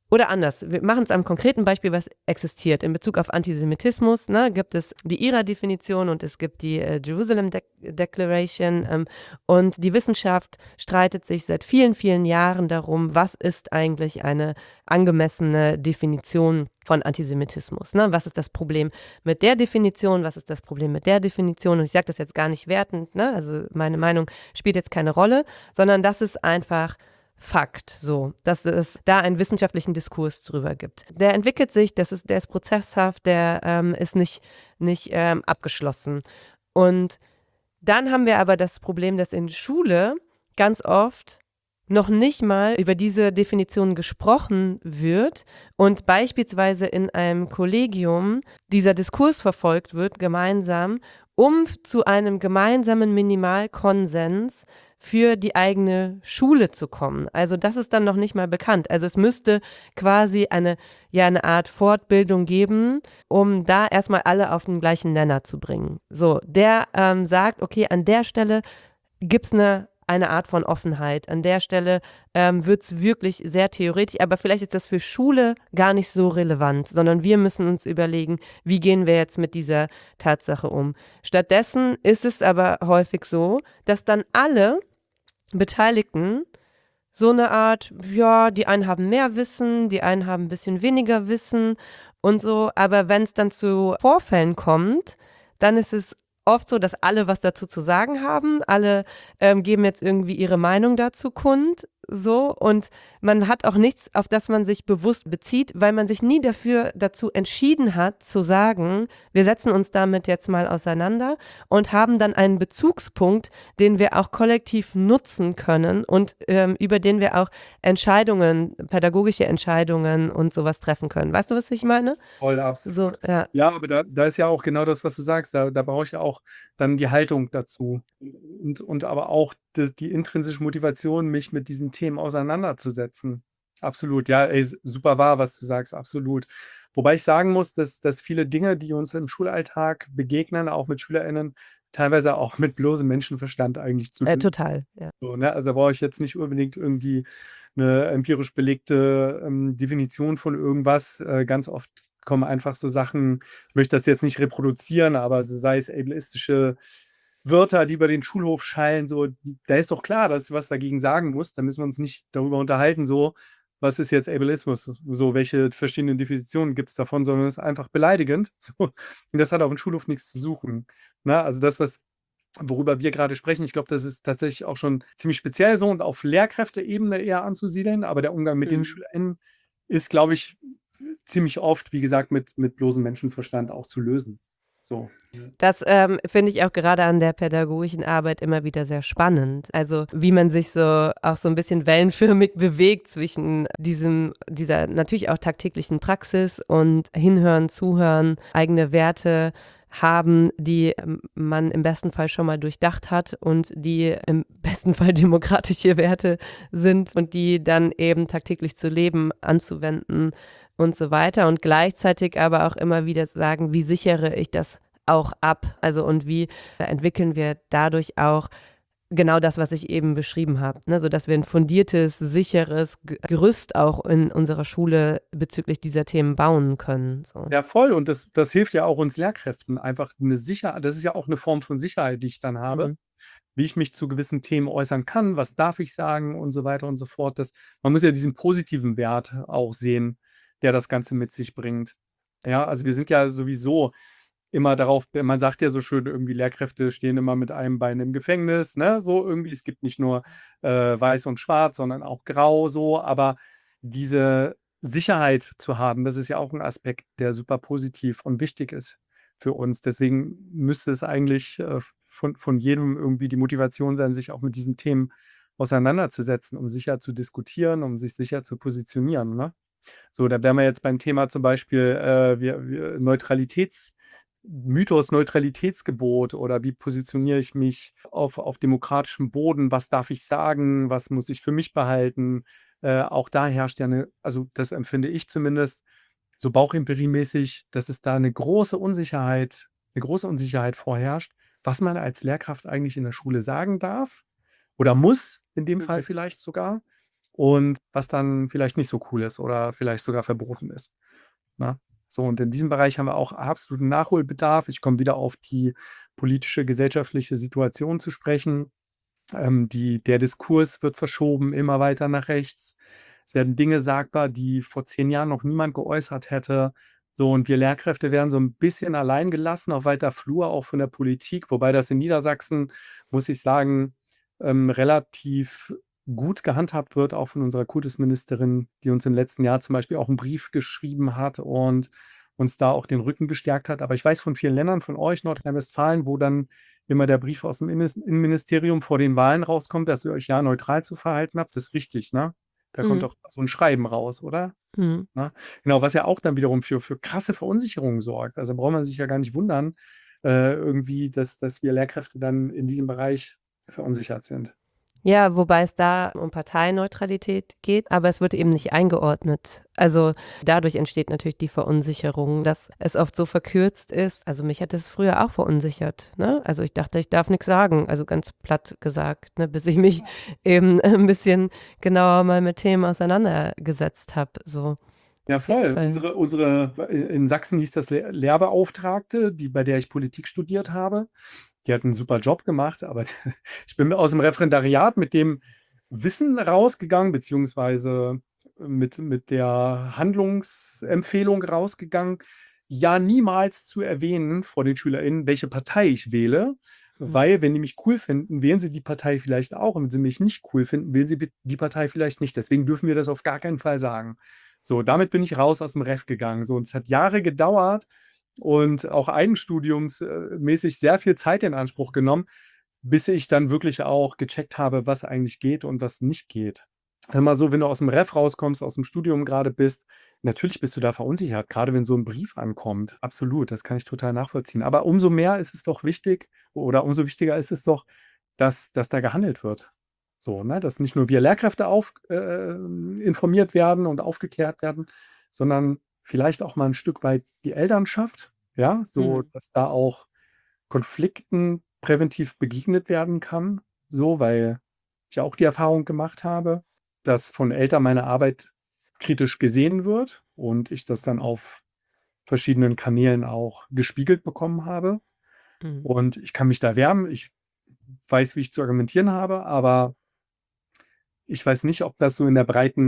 Oder anders, wir machen es am konkreten Beispiel, was existiert. In Bezug auf Antisemitismus, ne, gibt es die IHRA-Definition und es gibt die Jerusalem Declaration. Und die Wissenschaft streitet sich seit vielen, vielen Jahren darum, was ist eigentlich eine angemessene Definition von Antisemitismus. Ne? Was ist das Problem mit der Definition? Was ist das Problem mit der Definition? Und ich sage das jetzt gar nicht wertend, ne? Also meine Meinung spielt jetzt keine Rolle, sondern das ist einfach Fakt, so, dass es da einen wissenschaftlichen Diskurs drüber gibt. Der entwickelt sich, der ist prozesshaft, der ist nicht abgeschlossen. Und dann haben wir aber das Problem, dass in Schule ganz oft noch nicht mal über diese Definition gesprochen wird und beispielsweise in einem Kollegium dieser Diskurs verfolgt wird, gemeinsam, um zu einem gemeinsamen Minimalkonsens für die eigene Schule zu kommen. Also das ist dann noch nicht mal bekannt. Also es müsste quasi eine Art Fortbildung geben, um da erstmal alle auf den gleichen Nenner zu bringen. So, der sagt, okay, an der Stelle gibt es eine Art von Offenheit. An der Stelle wird es wirklich sehr theoretisch, aber vielleicht ist das für Schule gar nicht so relevant, sondern wir müssen uns überlegen, wie gehen wir jetzt mit dieser Tatsache um. Stattdessen ist es aber häufig so, dass dann alle Beteiligten so eine Art, ja, die einen haben mehr Wissen, die einen haben ein bisschen weniger Wissen und so, aber wenn es dann zu Vorfällen kommt, dann ist es oft so, dass alle was dazu zu sagen haben, alle geben jetzt irgendwie ihre Meinung dazu kund, so, und man hat auch nichts, auf das man sich bewusst bezieht, weil man sich nie dazu entschieden hat, zu sagen, wir setzen uns damit jetzt mal auseinander und haben dann einen Bezugspunkt, den wir auch kollektiv nutzen können und über den wir auch Entscheidungen, pädagogische Entscheidungen und sowas treffen können. Weißt du, was ich meine? Voll, So, absolut. ja. Ja, aber da ist ja auch genau das, was du sagst. Da brauche ich ja auch dann die Haltung dazu und aber auch die intrinsische Motivation, mich mit diesen Themen auseinanderzusetzen. Absolut, ja, ey, super wahr, was du sagst, absolut. Wobei ich sagen muss, dass viele Dinge, die uns im Schulalltag begegnen, auch mit SchülerInnen, teilweise auch mit bloßem Menschenverstand eigentlich zu lösen. Total, ja. So, ne? Also, da brauche ich jetzt nicht unbedingt irgendwie eine empirisch belegte, Definition von irgendwas. Ganz oft kommen einfach so Sachen, ich möchte das jetzt nicht reproduzieren, aber sei es ableistische Wörter, die über den Schulhof schallen, so, da ist doch klar, dass ich was dagegen sagen muss. Da müssen wir uns nicht darüber unterhalten, so, was ist jetzt Ableismus? So, welche verschiedenen Definitionen gibt es davon, sondern es ist einfach beleidigend. So. Und das hat auf dem Schulhof nichts zu suchen. Ne? Also das, worüber wir gerade sprechen, ich glaube, das ist tatsächlich auch schon ziemlich speziell so und auf Lehrkräfteebene eher anzusiedeln, aber der Umgang mit den SchülerInnen ist, glaube ich, ziemlich oft, wie gesagt, mit bloßem Menschenverstand auch zu lösen. So. Das finde ich auch gerade an der pädagogischen Arbeit immer wieder sehr spannend. Also wie man sich so auch so ein bisschen wellenförmig bewegt zwischen dieser natürlich auch tagtäglichen Praxis und Hinhören, Zuhören, eigene Werte haben, die man im besten Fall schon mal durchdacht hat und die im besten Fall demokratische Werte sind und die dann eben tagtäglich zu leben, anzuwenden und so weiter. Und gleichzeitig aber auch immer wieder sagen, wie sichere ich das auch ab? Also und wie entwickeln wir dadurch auch genau das, was ich eben beschrieben habe, ne? Sodass wir ein fundiertes, sicheres Gerüst auch in unserer Schule bezüglich dieser Themen bauen können. So. Ja, voll. Und das hilft ja auch uns Lehrkräften einfach eine Sicherheit. Das ist ja auch eine Form von Sicherheit, die ich dann habe, wie ich mich zu gewissen Themen äußern kann, was darf ich sagen und so weiter und so fort. Man muss ja diesen positiven Wert auch sehen, der das Ganze mit sich bringt. Ja, also wir sind ja sowieso immer darauf, man sagt ja so schön irgendwie, Lehrkräfte stehen immer mit einem Bein im Gefängnis, ne? So irgendwie, es gibt nicht nur weiß und schwarz, sondern auch grau so, aber diese Sicherheit zu haben, das ist ja auch ein Aspekt, der super positiv und wichtig ist für uns. Deswegen müsste es eigentlich von jedem irgendwie die Motivation sein, sich auch mit diesen Themen auseinanderzusetzen, um sicher zu diskutieren, um sich sicher zu positionieren. Ne? So, da wären wir jetzt beim Thema zum Beispiel Mythos Neutralitätsgebot oder wie positioniere ich mich auf demokratischem Boden, was darf ich sagen, was muss ich für mich behalten. Auch da herrscht ja also das empfinde ich zumindest, so bauchempiriemäßig, dass es da eine große Unsicherheit vorherrscht, was man als Lehrkraft eigentlich in der Schule sagen darf oder muss, in dem Fall vielleicht sogar. und was dann vielleicht nicht so cool ist oder vielleicht sogar verboten ist, ne? So, und in diesem Bereich haben wir auch absoluten Nachholbedarf. Ich komme wieder auf die politische, gesellschaftliche Situation zu sprechen. Der Diskurs wird verschoben immer weiter nach rechts. Es werden Dinge sagbar, die vor 10 Jahren noch niemand geäußert hätte. So, und wir Lehrkräfte werden so ein bisschen allein gelassen auf weiter Flur, auch von der Politik, wobei das in Niedersachsen, muss ich sagen, relativ gut gehandhabt wird, auch von unserer Kultusministerin, die uns im letzten Jahr zum Beispiel auch einen Brief geschrieben hat und uns da auch den Rücken gestärkt hat. Aber ich weiß von vielen Ländern, von euch, Nordrhein-Westfalen, wo dann immer der Brief aus dem Innenministerium vor den Wahlen rauskommt, dass ihr euch ja neutral zu verhalten habt. Das ist richtig, ne? Da kommt Mhm. doch so ein Schreiben raus, oder? Mhm. Ne? Genau, was ja auch dann wiederum für krasse Verunsicherung sorgt. Also, braucht man sich ja gar nicht wundern, irgendwie, dass wir Lehrkräfte dann in diesem Bereich verunsichert sind. Ja, wobei es da um Parteineutralität geht, aber es wird eben nicht eingeordnet. Also, dadurch entsteht natürlich die Verunsicherung, dass es oft so verkürzt ist. Also, mich hat es früher auch verunsichert, ne? Also, ich dachte, ich darf nix sagen, also ganz platt gesagt, ne, bis ich mich eben ein bisschen genauer mal mit Themen auseinandergesetzt habe, so. Ja, Auf jeden voll. Fall. In Sachsen hieß das Lehrbeauftragte, bei der ich Politik studiert habe. Die hat einen super Job gemacht, aber ich bin aus dem Referendariat mit dem Wissen rausgegangen, beziehungsweise mit der Handlungsempfehlung rausgegangen, ja niemals zu erwähnen vor den SchülerInnen, welche Partei ich wähle, Mhm. weil, wenn die mich cool finden, wählen sie die Partei vielleicht auch und wenn sie mich nicht cool finden, wählen sie die Partei vielleicht nicht. Deswegen dürfen wir das auf gar keinen Fall sagen. So, damit bin ich raus aus dem Ref gegangen. So, und es hat Jahre gedauert und auch eigenstudiumsmäßig sehr viel Zeit in Anspruch genommen, bis ich dann wirklich auch gecheckt habe, was eigentlich geht und was nicht geht. Hör mal so, wenn du aus dem Ref rauskommst, aus dem Studium gerade bist, natürlich bist du da verunsichert, gerade wenn so ein Brief ankommt. Absolut, das kann ich total nachvollziehen. Aber umso mehr ist es doch wichtig oder umso wichtiger ist es doch, dass da gehandelt wird. So, ne? Dass nicht nur wir Lehrkräfte informiert werden und aufgeklärt werden, sondern vielleicht auch mal ein Stück weit die Elternschaft, ja, so Mhm. dass da auch Konflikten präventiv begegnet werden kann, so, weil ich auch die Erfahrung gemacht habe, dass von Eltern meine Arbeit kritisch gesehen wird und ich das dann auf verschiedenen Kanälen auch gespiegelt bekommen habe. Mhm. Und ich kann mich da wehren. Ich weiß, wie ich zu argumentieren habe, aber ich weiß nicht, ob das so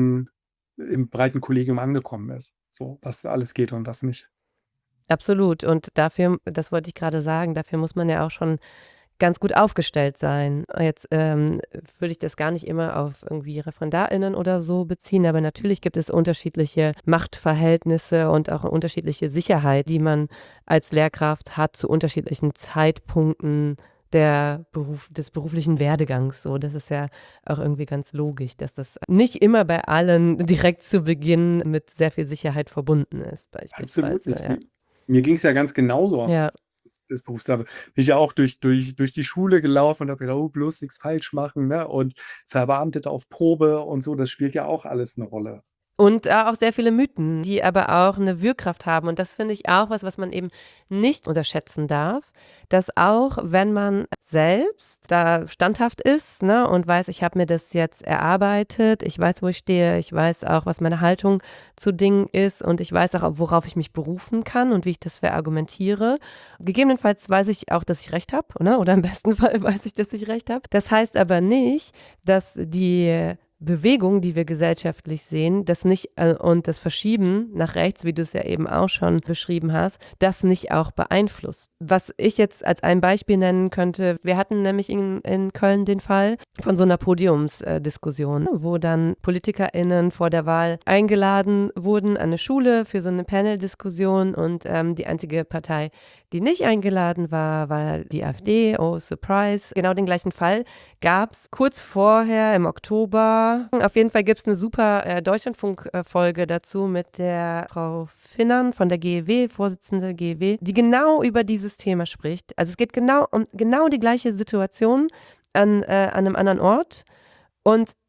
im breiten Kollegium angekommen ist, so was alles geht und was nicht. Absolut. Und dafür, das wollte ich gerade sagen, dafür muss man ja auch schon ganz gut aufgestellt sein. Jetzt, würde ich das gar nicht immer auf irgendwie ReferendarInnen oder so beziehen, aber natürlich gibt es unterschiedliche Machtverhältnisse und auch unterschiedliche Sicherheit, die man als Lehrkraft hat zu unterschiedlichen Zeitpunkten des beruflichen Werdegangs so. Das ist ja auch irgendwie ganz logisch, dass das nicht immer bei allen direkt zu Beginn mit sehr viel Sicherheit verbunden ist Absolut beispielsweise, nicht. ja. Mir ging es ja ganz genauso am Ja. Anfang des Berufs. Da bin ich ja auch durch die Schule gelaufen und habe gedacht: „Oh, bloß nichts falsch machen", ne? Und verbeamtet auf Probe und so, das spielt ja auch alles eine Rolle. Und, auch sehr viele Mythen, die aber auch 'ne Wirkkraft haben. Und das finde ich auch was man eben nicht unterschätzen darf, dass auch wenn man selbst da standhaft ist, ne, und weiß: „Ich habe mir das jetzt erarbeitet, ich weiß, wo ich stehe, ich weiß auch, was meine Haltung zu Dingen ist und ich weiß auch, worauf ich mich berufen kann und wie ich das verargumentiere." Gegebenenfalls weiß ich auch, dass ich recht habe, ne, oder im besten Fall weiß ich, dass ich recht habe. Das heißt aber nicht, dass die Bewegung, die wir gesellschaftlich sehen, das nicht und das Verschieben nach rechts, wie du es ja eben auch schon beschrieben hast, das nicht auch beeinflusst. Was ich jetzt als ein Beispiel nennen könnte, wir hatten nämlich in Köln den Fall von so einer Podiumsdiskussion, wo dann PolitikerInnen vor der Wahl eingeladen wurden an eine Schule für so eine Panel-Diskussion und die einzige Partei, die nicht eingeladen war, war die AfD. Oh, Surprise. Genau den gleichen Fall gab es kurz vorher im Oktober. Auf jeden Fall gibt es eine super Deutschlandfunk-Folge dazu mit der Frau Finnern von der GEW, Vorsitzende GEW, die genau über dieses Thema spricht. Also es geht genau um genau die gleiche Situation an einem anderen Ort. Und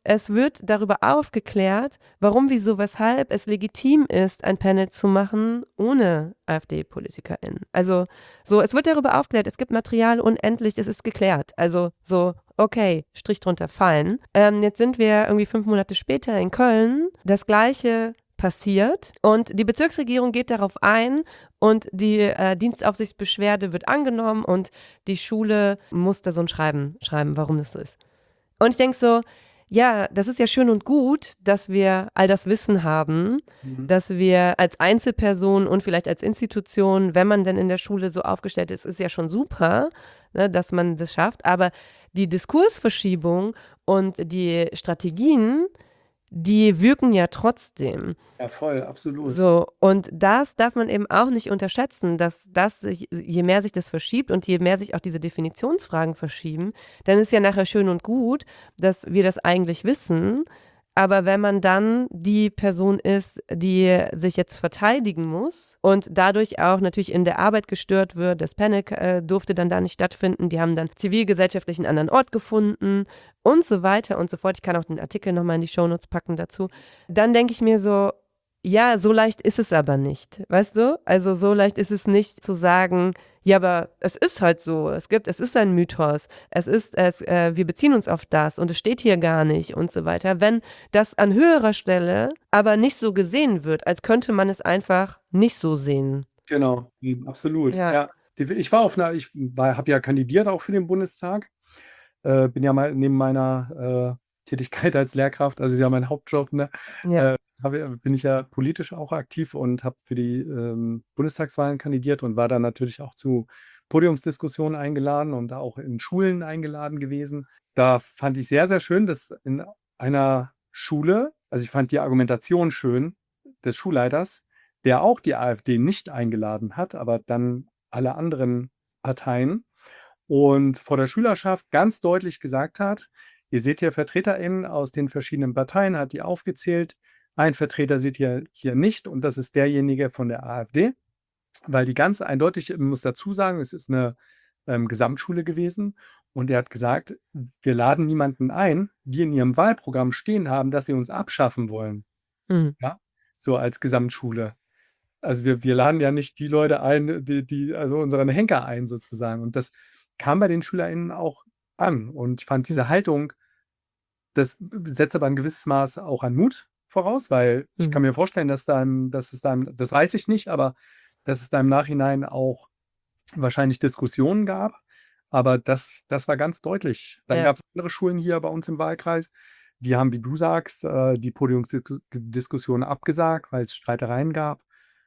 es wird darüber aufgeklärt, warum, wieso, weshalb es legitim ist, ein Panel zu machen ohne AfD-PolitikerInnen. Also so, es wird darüber aufgeklärt, es gibt Material unendlich, es ist geklärt. Also so, okay, Strich drunter, fein. Jetzt sind wir irgendwie 5 Monate später in Köln, das Gleiche passiert und die Bezirksregierung geht darauf ein und die Dienstaufsichtsbeschwerde wird angenommen und die Schule muss da so ein Schreiben, warum das so ist. Und ich denke so, ja, das ist ja schön und gut, dass wir all das Wissen haben, Mhm. dass wir als Einzelperson und vielleicht als Institution, wenn man denn in der Schule so aufgestellt ist, ist ja schon super, ne, dass man das schafft. Aber die Diskursverschiebung und die Strategien, die wirken ja trotzdem. Ja, voll, absolut. So, und das darf man eben auch nicht unterschätzen, dass das sich, je mehr sich das verschiebt und je mehr sich auch diese Definitionsfragen verschieben, dann ist ja nachher schön und gut, dass wir das eigentlich wissen. Aber wenn man dann die Person ist, die sich jetzt verteidigen muss und dadurch auch natürlich in der Arbeit gestört wird, das Panic durfte dann da nicht stattfinden, die haben dann zivilgesellschaftlich einen anderen Ort gefunden und so weiter und so fort. Ich kann auch den Artikel nochmal in die Shownotes packen dazu. Dann denke ich mir so, ja, so leicht ist es aber nicht, weißt du? Also so leicht ist es nicht zu sagen, ja, aber es ist halt so, es ist ein Mythos, wir beziehen uns auf das und es steht hier gar nicht und so weiter. Wenn das an höherer Stelle aber nicht so gesehen wird, als könnte man es einfach nicht so sehen. Genau, absolut. Ja, Ja, ich habe ja kandidiert auch für den Bundestag. Bin ja mal neben meiner Tätigkeit als Lehrkraft, also ist ja mein Hauptjob, ne, ja. bin ich ja politisch auch aktiv und habe für die Bundestagswahlen kandidiert und war dann natürlich auch zu Podiumsdiskussionen eingeladen und auch in Schulen eingeladen gewesen. Da fand ich sehr, sehr schön, dass in einer Schule, also ich fand die Argumentation schön des Schulleiters, der auch die AfD nicht eingeladen hat, aber dann alle anderen Parteien und vor der Schülerschaft ganz deutlich gesagt hat: „Ihr seht hier VertreterInnen aus den verschiedenen Parteien“, hat die aufgezählt. Ein Vertreter seht ihr hier nicht und das ist derjenige von der AfD, weil die ganz eindeutig muss dazu sagen, es ist eine Gesamtschule gewesen und er hat gesagt: „Wir laden niemanden ein, die in ihrem Wahlprogramm stehen haben, dass sie uns abschaffen wollen“, Mhm. ja, so als Gesamtschule. Also, wir laden ja nicht die Leute ein, die also unseren Henker ein sozusagen. Und das kam bei den SchülerInnen auch an. Und ich fand diese Haltung, das setzt aber ein gewisses Maß auch an Mut voraus, weil ich kann Mhm. mir vorstellen, dass es da das weiß ich nicht, aber dass es da im Nachhinein auch wahrscheinlich Diskussionen gab. Aber das war ganz deutlich. Dann Ja. gab es andere Schulen hier bei uns im Wahlkreis, die haben, wie du sagst, die Podiumsdiskussion abgesagt, weil es Streitereien gab.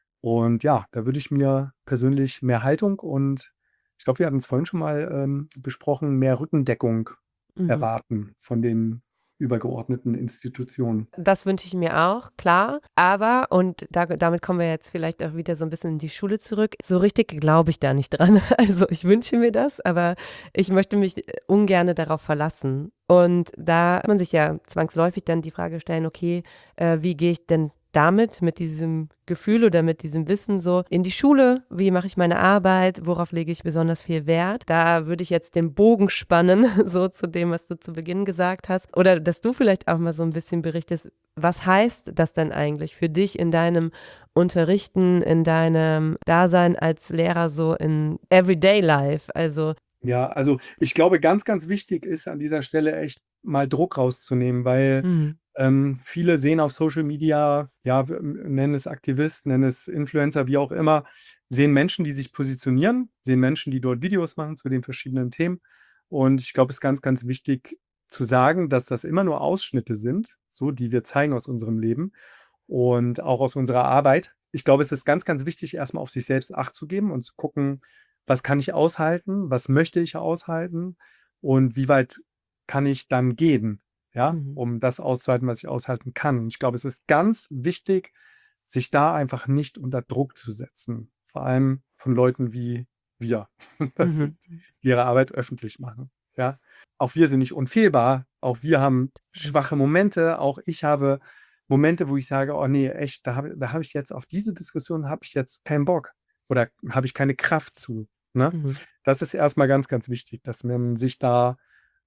Und ja, da würde ich mir persönlich mehr Haltung und ich glaube, wir hatten es vorhin schon mal besprochen, mehr Rückendeckung Mhm. erwarten von den übergeordneten Institutionen. Das wünsche ich mir auch, klar. Aber, und damit kommen wir jetzt vielleicht auch wieder so ein bisschen in die Schule zurück, so richtig glaube ich da nicht dran. Also ich wünsche mir das, aber ich möchte mich ungerne darauf verlassen. Und da kann man sich ja zwangsläufig dann die Frage stellen, okay, wie gehe ich denn damit, mit diesem Gefühl oder mit diesem Wissen so in die Schule? Wie mache ich meine Arbeit? Worauf lege ich besonders viel Wert? Da würde ich jetzt den Bogen spannen, so zu dem, was du zu Beginn gesagt hast. Oder dass du vielleicht auch mal so ein bisschen berichtest, was heißt das denn eigentlich für dich in deinem Unterrichten, in deinem Dasein als Lehrer so in Everyday Life? Also, Ja, also ich glaube, ganz, ganz wichtig ist an dieser Stelle echt mal Druck rauszunehmen, weil mhm, viele sehen auf Social Media, ja, nennen es Aktivist, nennen es Influencer, wie auch immer, sehen Menschen, die sich positionieren, sehen Menschen, die dort Videos machen zu den verschiedenen Themen. Und ich glaube, es ist ganz, ganz wichtig zu sagen, dass das immer nur Ausschnitte sind, so, die wir zeigen aus unserem Leben und auch aus unserer Arbeit. Ich glaube, es ist ganz, ganz wichtig, erstmal auf sich selbst Acht zu geben und zu gucken, was kann ich aushalten, was möchte ich aushalten und wie weit kann ich dann gehen, ja, mhm, um das auszuhalten, was ich aushalten kann. Und ich glaube, es ist ganz wichtig, sich da einfach nicht unter Druck zu setzen, vor allem von Leuten wie wir, das mhm, sind, die ihre Arbeit öffentlich machen, ja. Auch wir sind nicht unfehlbar, auch wir haben schwache Momente, auch ich habe Momente, wo ich sage: „Oh ne, echt, da habe ich jetzt auf diese Diskussion habe ich jetzt keinen Bock oder habe ich keine Kraft zu“, ne? mhm, Das ist erst mal ganz, ganz wichtig, dass man sich da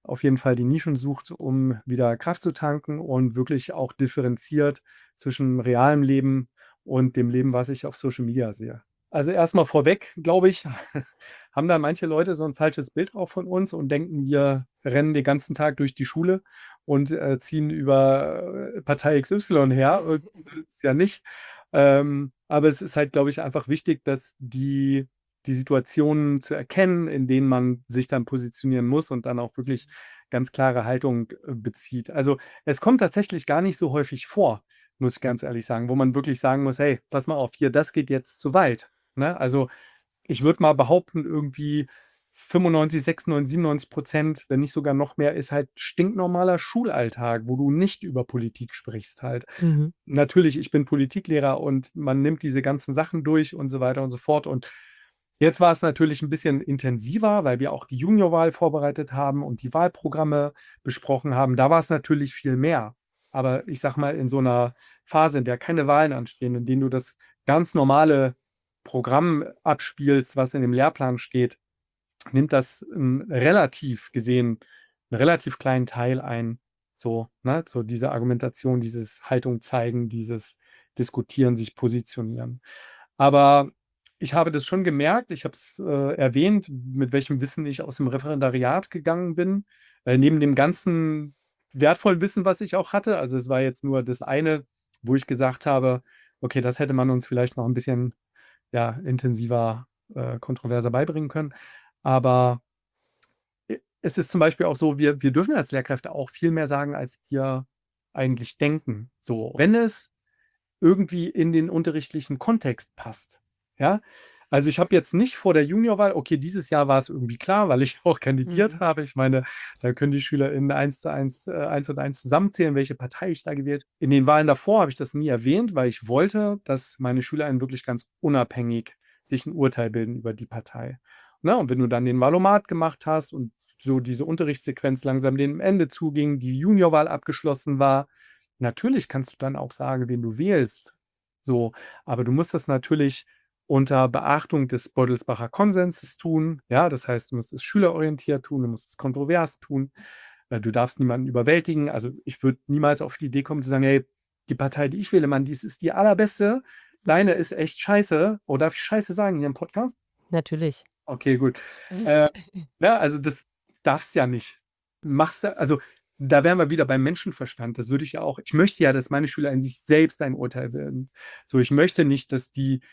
auf jeden Fall die Nischen sucht, um wieder Kraft zu tanken und wirklich auch differenziert zwischen realem Leben und dem Leben, was ich auf Social Media sehe. Also erstmal vorweg, glaube ich, haben da manche Leute so ein falsches Bild auch von uns und denken, wir rennen den ganzen Tag durch die Schule und, ziehen über, Partei XY her. Ist ja nicht. Aber es ist halt, glaube ich, einfach wichtig, dass die Situationen zu erkennen, in denen man sich dann positionieren muss und dann auch wirklich ganz klare Haltung, bezieht. Also, es kommt tatsächlich gar nicht so häufig vor, muss ich ganz ehrlich sagen, wo man wirklich sagen muss: „Hey, pass mal auf hier, das geht jetzt zu weit", ne? Also, ich würde mal behaupten, irgendwie 95, 96, 97%, wenn nicht sogar noch mehr, ist halt stinknormaler Schulalltag, wo du nicht über Politik sprichst halt. Mhm. Natürlich, ich bin Politiklehrer und man nimmt diese ganzen Sachen durch und so weiter und so fort. Und jetzt war es natürlich ein bisschen intensiver, weil wir auch die Juniorwahl vorbereitet haben und die Wahlprogramme besprochen haben. Da war es natürlich viel mehr. Aber ich sage mal, in so einer Phase, in der keine Wahlen anstehen, in denen du das ganz normale Programm abspielst, was in dem Lehrplan steht, nimmt das, relativ gesehen 'n relativ kleinen Teil ein. So, ne? So diese Argumentation, dieses Haltung zeigen, dieses Diskutieren, sich positionieren. Aber ich habe das schon gemerkt, ich habe es, erwähnt, mit welchem Wissen ich aus dem Referendariat gegangen bin, neben dem ganzen wertvollen Wissen, was ich auch hatte. Also, es war jetzt nur das eine, wo ich gesagt habe: „Okay, das hätte man uns vielleicht noch ein bisschen, ja, intensiver, kontroverser beibringen können." Aber es ist zum Beispiel auch so, wir dürfen als Lehrkräfte auch viel mehr sagen, als wir eigentlich denken. So, wenn es irgendwie in den unterrichtlichen Kontext passt, ja? Also, ich habe jetzt nicht vor der Juniorwahl, okay, dieses Jahr war es irgendwie klar, weil ich auch kandidiert Mhm. habe. Ich meine, da können die SchülerInnen eins zu eins, 1 und eins zusammenzählen, welche Partei ich da gewählt. In den Wahlen davor habe ich das nie erwähnt, weil ich wollte, dass meine SchülerInnen wirklich ganz unabhängig sich ein Urteil bilden über die Partei. Ne, und wenn du dann den Valomat gemacht hast und so diese Unterrichtssequenz langsam dem Ende zuging, die Juniorwahl abgeschlossen war, natürlich kannst du dann auch sagen, wen du wählst. So, aber du musst das natürlich unter Beachtung des Beutelsbacher Konsenses tun. Ja, das heißt, du musst es schülerorientiert tun, du musst es kontrovers tun. Du darfst niemanden überwältigen. Also, ich würde niemals auf die Idee kommen zu sagen: „Hey, die Partei, die ich wähle, Mann, dies ist die allerbeste. Deine ist echt scheiße." Oh, darf ich Scheiße sagen hier im Podcast? Natürlich. Okay, gut. Äh, ne, also das darfst ja nicht. Machst ja, also, da wären wir wieder beim Menschenverstand. Das würde ich ja auch, ich möchte ja, dass meine Schüler in sich selbst ein Urteil bilden. So, ich möchte nicht, dass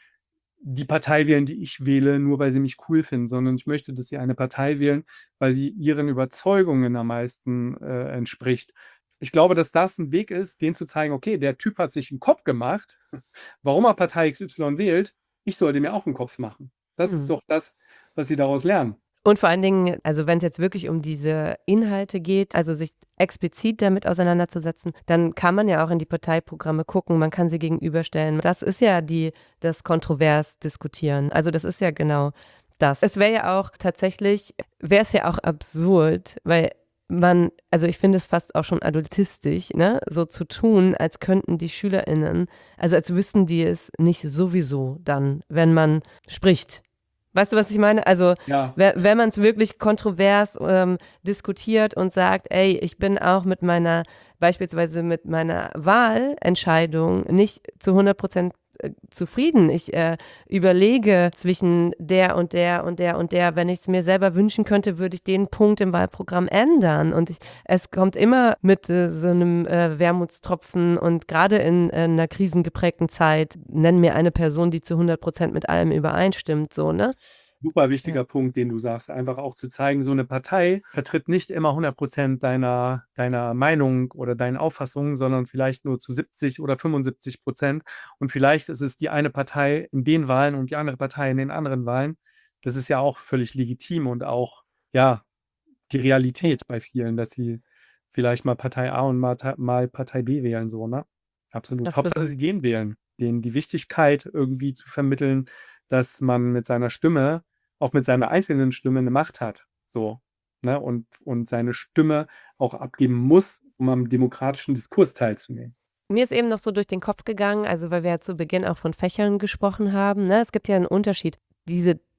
die Partei wählen, die ich wähle, nur weil sie mich cool finden, sondern ich möchte, dass sie eine Partei wählen, weil sie ihren Überzeugungen am meisten, entspricht. Ich glaube, dass das 'n Weg ist, denen zu zeigen: „Okay, der Typ hat sich 'n Kopf gemacht, warum er Partei XY wählt. Ich sollte mir auch 'n Kopf machen." Das ist Mhm. doch das, was sie daraus lernen. Und vor allen Dingen, also wenn es jetzt wirklich um diese Inhalte geht, also sich explizit damit auseinanderzusetzen, dann kann man ja auch in die Parteiprogramme gucken, man kann sie gegenüberstellen. Das ist ja das kontrovers diskutieren. Also das ist ja genau das. Es wäre ja auch tatsächlich, wäre es ja auch absurd, weil also ich finde es fast auch schon adultistisch, ne, so zu tun, als könnten die SchülerInnen, also als wüssten die es nicht sowieso dann, wenn man spricht. Weißt du, was ich meine? Also, Ja. wenn man es wirklich kontrovers, diskutiert und sagt: „Ey, ich bin auch beispielsweise mit meiner Wahlentscheidung nicht zu 100% zufrieden. Ich, überlege zwischen der und der und der und der. Wenn ich es mir selber wünschen könnte, würde ich den Punkt im Wahlprogramm ändern.“ Und es kommt immer mit, so einem Wermutstropfen, und gerade in 'ner krisengeprägten Zeit, nenn mir eine Person, die zu 100% mit allem übereinstimmt, so, ne? Super Ja. wichtiger Punkt, den du sagst, einfach auch zu zeigen, so 'ne Partei vertritt nicht immer 100% deiner Meinung oder deinen Auffassungen, sondern vielleicht nur zu 70 oder 75%. Und vielleicht ist es die eine Partei in den Wahlen und die andere Partei in den anderen Wahlen. Das ist ja auch völlig legitim und auch, ja, die Realität bei vielen, dass sie vielleicht mal Partei A und mal Partei B wählen, so, ne? Absolut. Hauptsache, Absolut. sie gehen wählen. Denen die Wichtigkeit irgendwie zu vermitteln, dass man mit seiner Stimme, auch mit seiner einzelnen Stimme 'ne Macht hat, so, ne? Und seine Stimme auch abgeben muss, um am demokratischen Diskurs teilzunehmen. Mir ist eben noch so durch den Kopf gegangen, also weil wir ja zu Beginn auch von Fächern gesprochen haben, ne? Es gibt ja einen Unterschied. Diese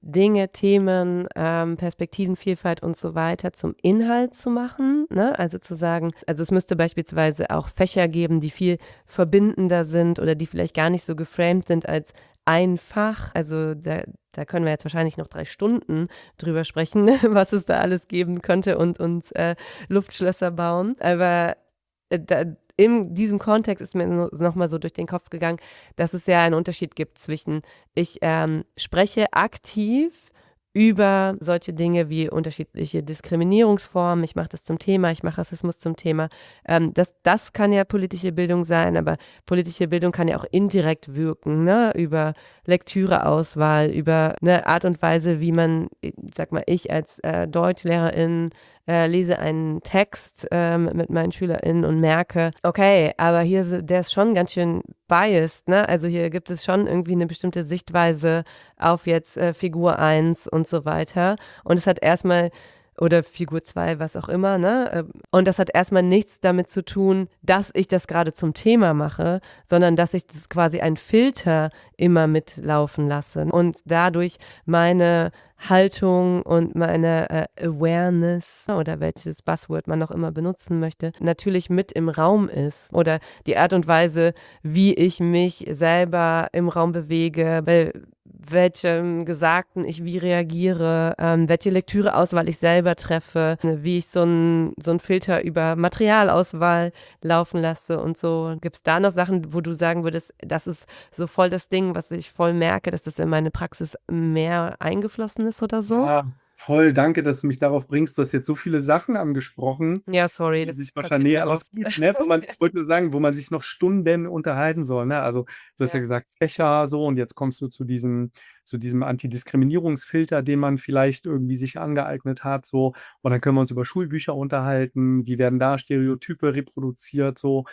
Dinge, Themen, Perspektivenvielfalt und so weiter zum Inhalt zu machen, ne? Also zu sagen, also es müsste beispielsweise auch Fächer geben, die viel verbindender sind oder die vielleicht gar nicht so geframed sind als ein Fach. Also da können wir jetzt wahrscheinlich noch 3 Stunden drüber sprechen, was es da alles geben könnte und Luftschlösser bauen. Aber in diesem Kontext ist mir noch mal so durch den Kopf gegangen, dass es ja einen Unterschied gibt zwischen ich spreche aktiv über solche Dinge wie unterschiedliche Diskriminierungsformen. Ich mache das zum Thema, ich mache Rassismus zum Thema. Das kann ja politische Bildung sein, aber politische Bildung kann ja auch indirekt wirken, ne? Über Lektüreauswahl, über eine Art und Weise, wie man, sag mal, ich als Deutschlehrerin lese einen Text mit meinen SchülerInnen und merke, okay, aber der ist schon ganz schön biased, ne? Also hier gibt es schon irgendwie eine bestimmte Sichtweise auf jetzt Figur 1 und so weiter. Und es hat erstmal, oder Figur 2, was auch immer, ne? Und das hat erstmal nichts damit zu tun, dass ich das gerade zum Thema mache, sondern dass ich das quasi einen Filter immer mitlaufen lasse und dadurch meine Haltung und meine Awareness oder welches Buzzword man noch immer benutzen möchte, natürlich mit im Raum ist. Oder die Art und Weise, wie ich mich selber im Raum bewege, bei welchem Gesagten ich wie reagiere, welche Lektüreauswahl ich selber treffe, wie ich so ein Filter über Materialauswahl laufen lasse und so. Gibt es da noch Sachen, wo du sagen würdest, das ist so voll das Ding, was ich voll merke, dass das in meine Praxis mehr eingeflossen ist oder so? Ja, voll, danke, dass du mich darauf bringst. Du hast jetzt so viele Sachen angesprochen, Ja, sorry, die das sich passiert wahrscheinlich mir alles oft. gut, ne, ich wollte nur sagen, wo man sich noch Stunden unterhalten soll, ne? Also, du hast ja Ja. gesagt, Fächer so und jetzt kommst du zu diesem Antidiskriminierungsfilter, den man vielleicht irgendwie sich angeeignet hat, so. Und dann können wir uns über Schulbücher unterhalten. Wie werden da Stereotype reproduziert, so?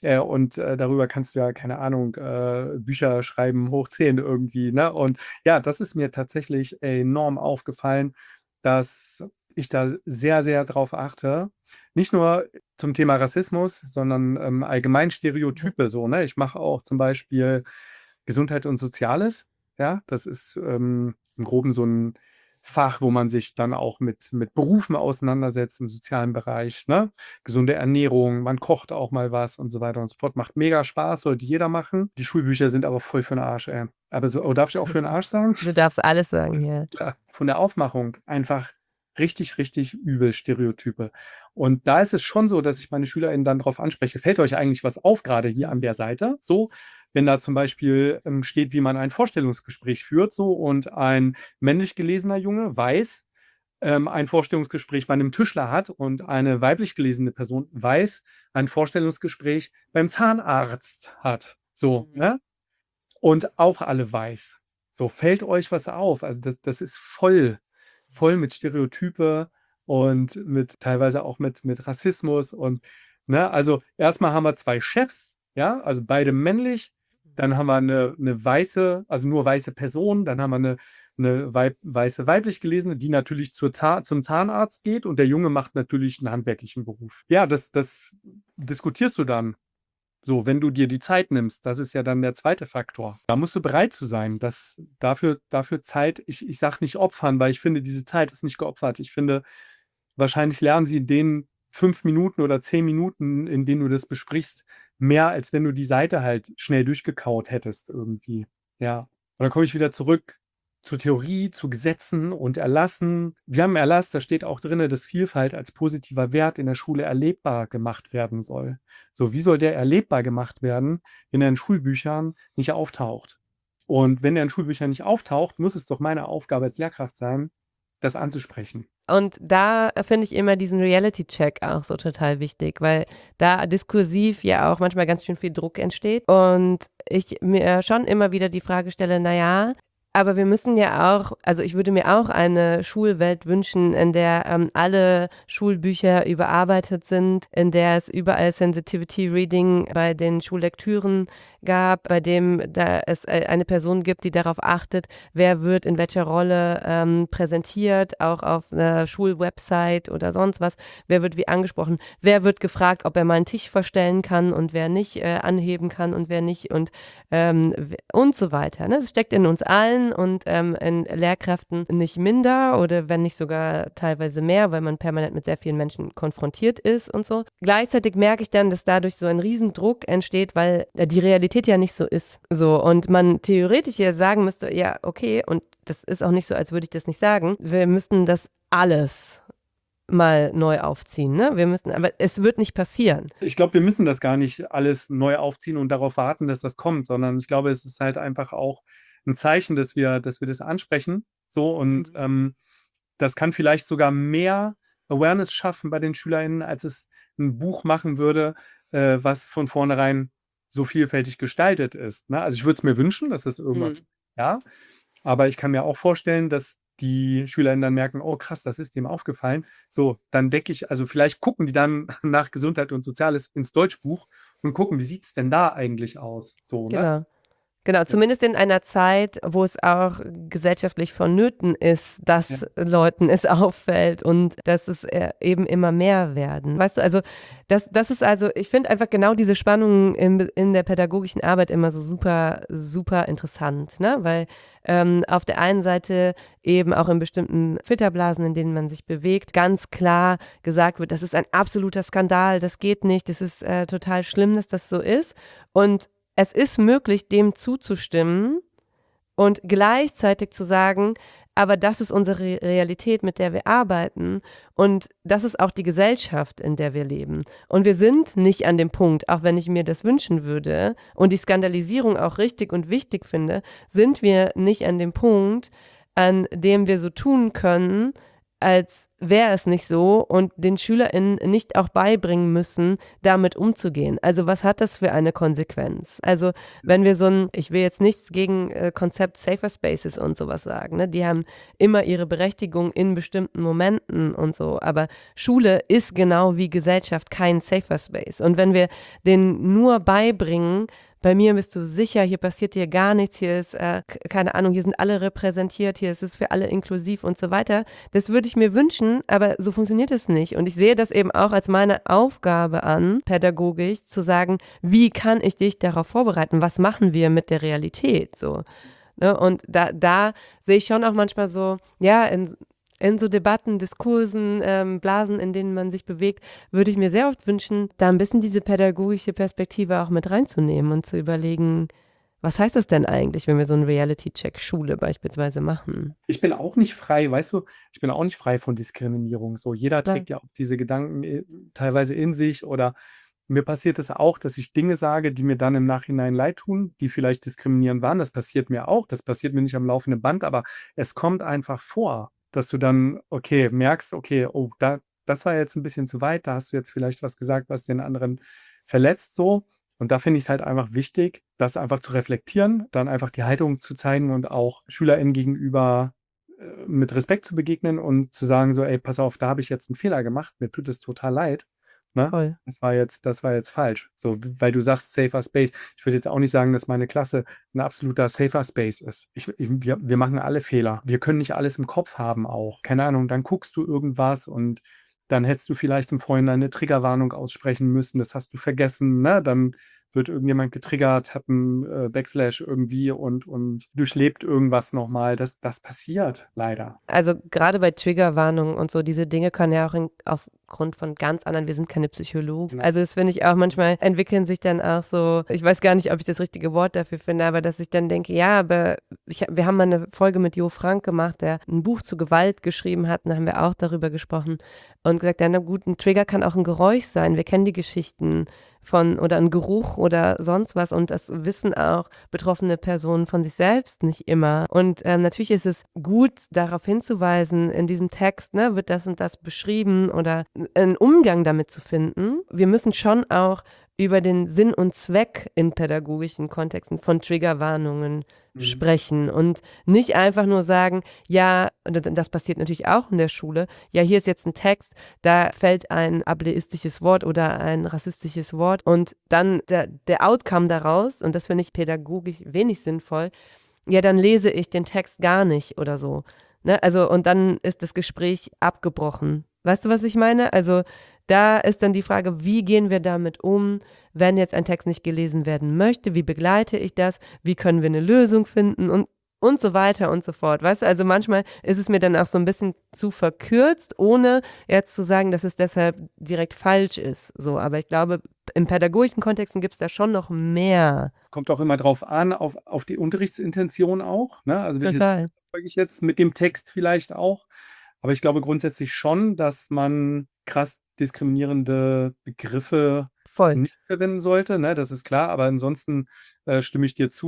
Darüber kannst du ja, keine Ahnung, Bücher schreiben hoch 10 irgendwie, ne? Und ja, das ist mir tatsächlich enorm aufgefallen, dass ich da sehr, sehr drauf achte. Nicht nur zum Thema Rassismus, sondern allgemein Stereotype so, ne? Ich mache auch zum Beispiel Gesundheit und Soziales. Ja, das ist im Groben so ein Fach, wo man sich dann auch mit Berufen auseinandersetzt im sozialen Bereich, ne? Gesunde Ernährung, man kocht auch mal was und so weiter und so fort. Macht mega Spaß, sollte jeder machen. Die Schulbücher sind aber voll für 'n Arsch, ey. Aber so, oh, darf ich auch für 'n Arsch sagen? Du darfst alles sagen hier. Klar, von der Aufmachung einfach richtig, richtig übel Stereotype. Und da ist es schon so, dass ich meine SchülerInnen dann drauf anspreche: „Fällt euch eigentlich was auf, gerade hier an der Seite?“ So, wenn da zum Beispiel steht, wie man ein Vorstellungsgespräch führt, so, und ein männlich gelesener Junge weiß, ein Vorstellungsgespräch bei einem Tischler hat und eine weiblich gelesene Person weiß, ein Vorstellungsgespräch beim Zahnarzt hat. So, Mhm. ne? Und auch alle weiß. So, fällt euch was auf? Also, das ist voll mit Stereotype und mit teilweise auch mit Rassismus und, ne? Also, erstmal haben wir 2 Chefs, ja, also beide männlich. Dann haben wir eine weiße, also nur weiße Person. Dann haben wir eine weiße weiblich Gelesene, die natürlich zum Zahnarzt geht, und der Junge macht natürlich einen handwerklichen Beruf. Ja, das diskutierst du dann. So, wenn du dir die Zeit nimmst, das ist ja dann der zweite Faktor. Da musst du bereit zu sein, dafür Zeit, ich sage nicht opfern, weil ich finde, diese Zeit ist nicht geopfert. Ich finde, wahrscheinlich lernen sie in den 5 Minuten oder 10 Minuten, in denen du das besprichst, mehr, als wenn du die Seite halt schnell durchgekaut hättest irgendwie. Ja. Und dann komme ich wieder zurück zur Theorie, zu Gesetzen und Erlassen. Wir haben 'n Erlass, da steht auch drin, dass Vielfalt als positiver Wert in der Schule erlebbar gemacht werden soll. So, wie soll der erlebbar gemacht werden, wenn er in Schulbüchern nicht auftaucht? Und wenn er in Schulbüchern nicht auftaucht, muss es doch meine Aufgabe als Lehrkraft sein, das anzusprechen. Und da finde ich immer diesen Reality-Check auch so total wichtig, weil da diskursiv ja auch manchmal ganz schön viel Druck entsteht und ich mir schon immer wieder die Frage stelle, na ja, aber wir müssen ja auch, also ich würde mir auch eine Schulwelt wünschen, in der alle Schulbücher überarbeitet sind, in der es überall Sensitivity Reading bei den Schullektüren gab, bei dem da es eine Person gibt, die darauf achtet, wer wird in welcher Rolle präsentiert, auch auf einer Schulwebsite oder sonst was, wer wird wie angesprochen, wer wird gefragt, ob er mal einen Tisch verstellen kann und wer nicht anheben kann und wer nicht und so weiter. Ne? Das steckt in uns allen und in Lehrkräften nicht minder oder wenn nicht sogar teilweise mehr, weil man permanent mit sehr vielen Menschen konfrontiert ist und so. Gleichzeitig merke ich dann, dass dadurch so ein Riesendruck entsteht, weil die Realität ja nicht so ist. So, und man theoretisch ja sagen müsste, ja, okay, und das ist auch nicht so, als würde ich das nicht sagen, wir müssten das alles mal neu aufziehen, ne? Wir müssen, aber es wird nicht passieren. Ich glaube, wir müssen das gar nicht alles neu aufziehen und darauf warten, dass das kommt, sondern ich glaube, es ist halt einfach auch ein Zeichen, dass wir das ansprechen, so und, das kann vielleicht sogar mehr Awareness schaffen bei den SchülerInnen, als es ein Buch machen würde, was von vornherein so vielfältig gestaltet ist, ne? Also, ich würde es mir wünschen, dass das irgendwann Mhm. ja, aber ich kann mir auch vorstellen, dass die SchülerInnen dann merken: „Oh krass, das ist dem aufgefallen.“ So, dann decke ich also, vielleicht gucken die dann nach Gesundheit und Soziales ins Deutschbuch und gucken, wie sieht's denn da eigentlich aus? So, ne? Genau. Genau, Ja, zumindest in einer Zeit, wo es auch gesellschaftlich vonnöten ist, ja. dass Leuten es auffällt und dass es eben immer mehr werden. Weißt du, also das ist also, ich finde einfach genau diese Spannung in der pädagogischen Arbeit immer so super, super interessant, ne? Weil auf der einen Seite eben auch in bestimmten Filterblasen, in denen man sich bewegt, ganz klar gesagt wird, das ist ein absoluter Skandal, das geht nicht, das ist total schlimm, dass das so ist. Und es ist möglich, dem zuzustimmen und gleichzeitig zu sagen, aber das ist unsere Realität, mit der wir arbeiten und das ist auch die Gesellschaft, in der wir leben. Und wir sind nicht an dem Punkt, auch wenn ich mir das wünschen würde und die Skandalisierung auch richtig und wichtig finde, sind wir nicht an dem Punkt, an dem wir so tun können, als wäre es nicht so und den SchülerInnen nicht auch beibringen müssen, damit umzugehen. Also was hat das für eine Konsequenz? Also wenn wir ich will jetzt nichts gegen Konzept Safer Spaces und sowas sagen, ne? Die haben immer ihre Berechtigung in bestimmten Momenten und so, aber Schule ist genau wie Gesellschaft kein Safer Space. Und wenn wir den nur beibringen, bei mir bist du sicher, hier passiert dir gar nichts, hier ist, keine Ahnung, hier sind alle repräsentiert, hier ist es für alle inklusiv und so weiter. Das würde ich mir wünschen, aber so funktioniert es nicht. Und ich sehe das eben auch als meine Aufgabe an, pädagogisch, zu sagen, wie kann ich dich darauf vorbereiten? Was machen wir mit der Realität? So, ne? Und da sehe ich schon auch manchmal so, ja, in so Debatten, Diskursen, Blasen, in denen man sich bewegt, würde ich mir sehr oft wünschen, da ein bisschen diese pädagogische Perspektive auch mit reinzunehmen und zu überlegen, was heißt das denn eigentlich, wenn wir so einen Reality-Check Schule beispielsweise machen? Ich bin auch nicht frei, weißt du? Ich bin auch nicht frei von Diskriminierung. So, jeder Klar. trägt ja auch diese Gedanken, teilweise in sich oder mir passiert es auch, dass ich Dinge sage, die mir dann im Nachhinein leid tun, die vielleicht diskriminierend waren. Das passiert mir auch. Das passiert mir nicht am laufenden Band, aber es kommt einfach vor, dass du dann, okay, merkst, okay, oh, das war jetzt ein bisschen zu weit, da hast du jetzt vielleicht was gesagt, was den anderen verletzt so. Und da finde ich es halt einfach wichtig, das einfach zu reflektieren, dann einfach die Haltung zu zeigen und auch SchülerInnen gegenüber, mit Respekt zu begegnen und zu sagen so: „Ey, pass auf, da habe ich jetzt einen Fehler gemacht. Mir tut es total leid, ne? Voll. Das war jetzt falsch.“ So, weil du sagst Safer Space. Ich würde jetzt auch nicht sagen, dass meine Klasse ein absoluter Safer Space ist. Wir machen alle Fehler. Wir können nicht alles im Kopf haben auch. Keine Ahnung, dann guckst du irgendwas und dann hättest du vielleicht im Vorhinein 'ne Triggerwarnung aussprechen müssen. Das hast du vergessen, ne? Dann wird irgendjemand getriggert, hat 'n, Backflash irgendwie und durchlebt irgendwas noch mal. Das passiert leider. Also gerade bei Triggerwarnungen und so, diese Dinge können ja auch aufgrund von ganz anderen, wir sind keine Psychologen. Genau. Also das finde ich auch, manchmal entwickeln sich dann auch so, ich weiß gar nicht, ob ich das richtige Wort dafür finde, aber dass ich dann denke, ja, aber wir haben mal eine Folge mit Jo Frank gemacht, der ein Buch zu Gewalt geschrieben hat, und da haben wir auch darüber gesprochen und gesagt, ja, na gut, ein Trigger kann auch ein Geräusch sein. Wir kennen die Geschichten oder ein Geruch oder sonst was und das wissen auch betroffene Personen von sich selbst nicht immer. Und natürlich ist es gut, darauf hinzuweisen, in diesem Text, ne, wird das und das beschrieben oder einen Umgang damit zu finden. Wir müssen schon auch über den Sinn und Zweck in pädagogischen Kontexten von Triggerwarnungen Mhm. sprechen und nicht einfach nur sagen, ja, und das passiert natürlich auch in der Schule, ja, hier ist jetzt ein Text, da fällt ein ableistisches Wort oder ein rassistisches Wort und dann der Outcome daraus, und das finde ich pädagogisch wenig sinnvoll, ja, dann lese ich den Text gar nicht oder so. Ne? Also, und dann ist das Gespräch abgebrochen. Weißt du, was ich meine? Also, da ist dann die Frage, wie gehen wir damit um, wenn jetzt ein Text nicht gelesen werden möchte? Wie begleite ich das? Wie können wir eine Lösung finden? Und so weiter und so fort. Weißt du, also manchmal ist es mir dann auch so ein bisschen zu verkürzt, ohne jetzt zu sagen, dass es deshalb direkt falsch ist. So, aber ich glaube, im pädagogischen Kontexten gibt es da schon noch mehr. Kommt auch immer drauf an, auf die Unterrichtsintention auch, ne? Also, welches Ziel Total. verfolge ich jetzt mit dem Text vielleicht auch? Aber ich glaube grundsätzlich schon, dass man krass diskriminierende Begriffe Voll. nicht verwenden sollte, ne? Das ist klar, aber ansonsten, stimme ich dir zu,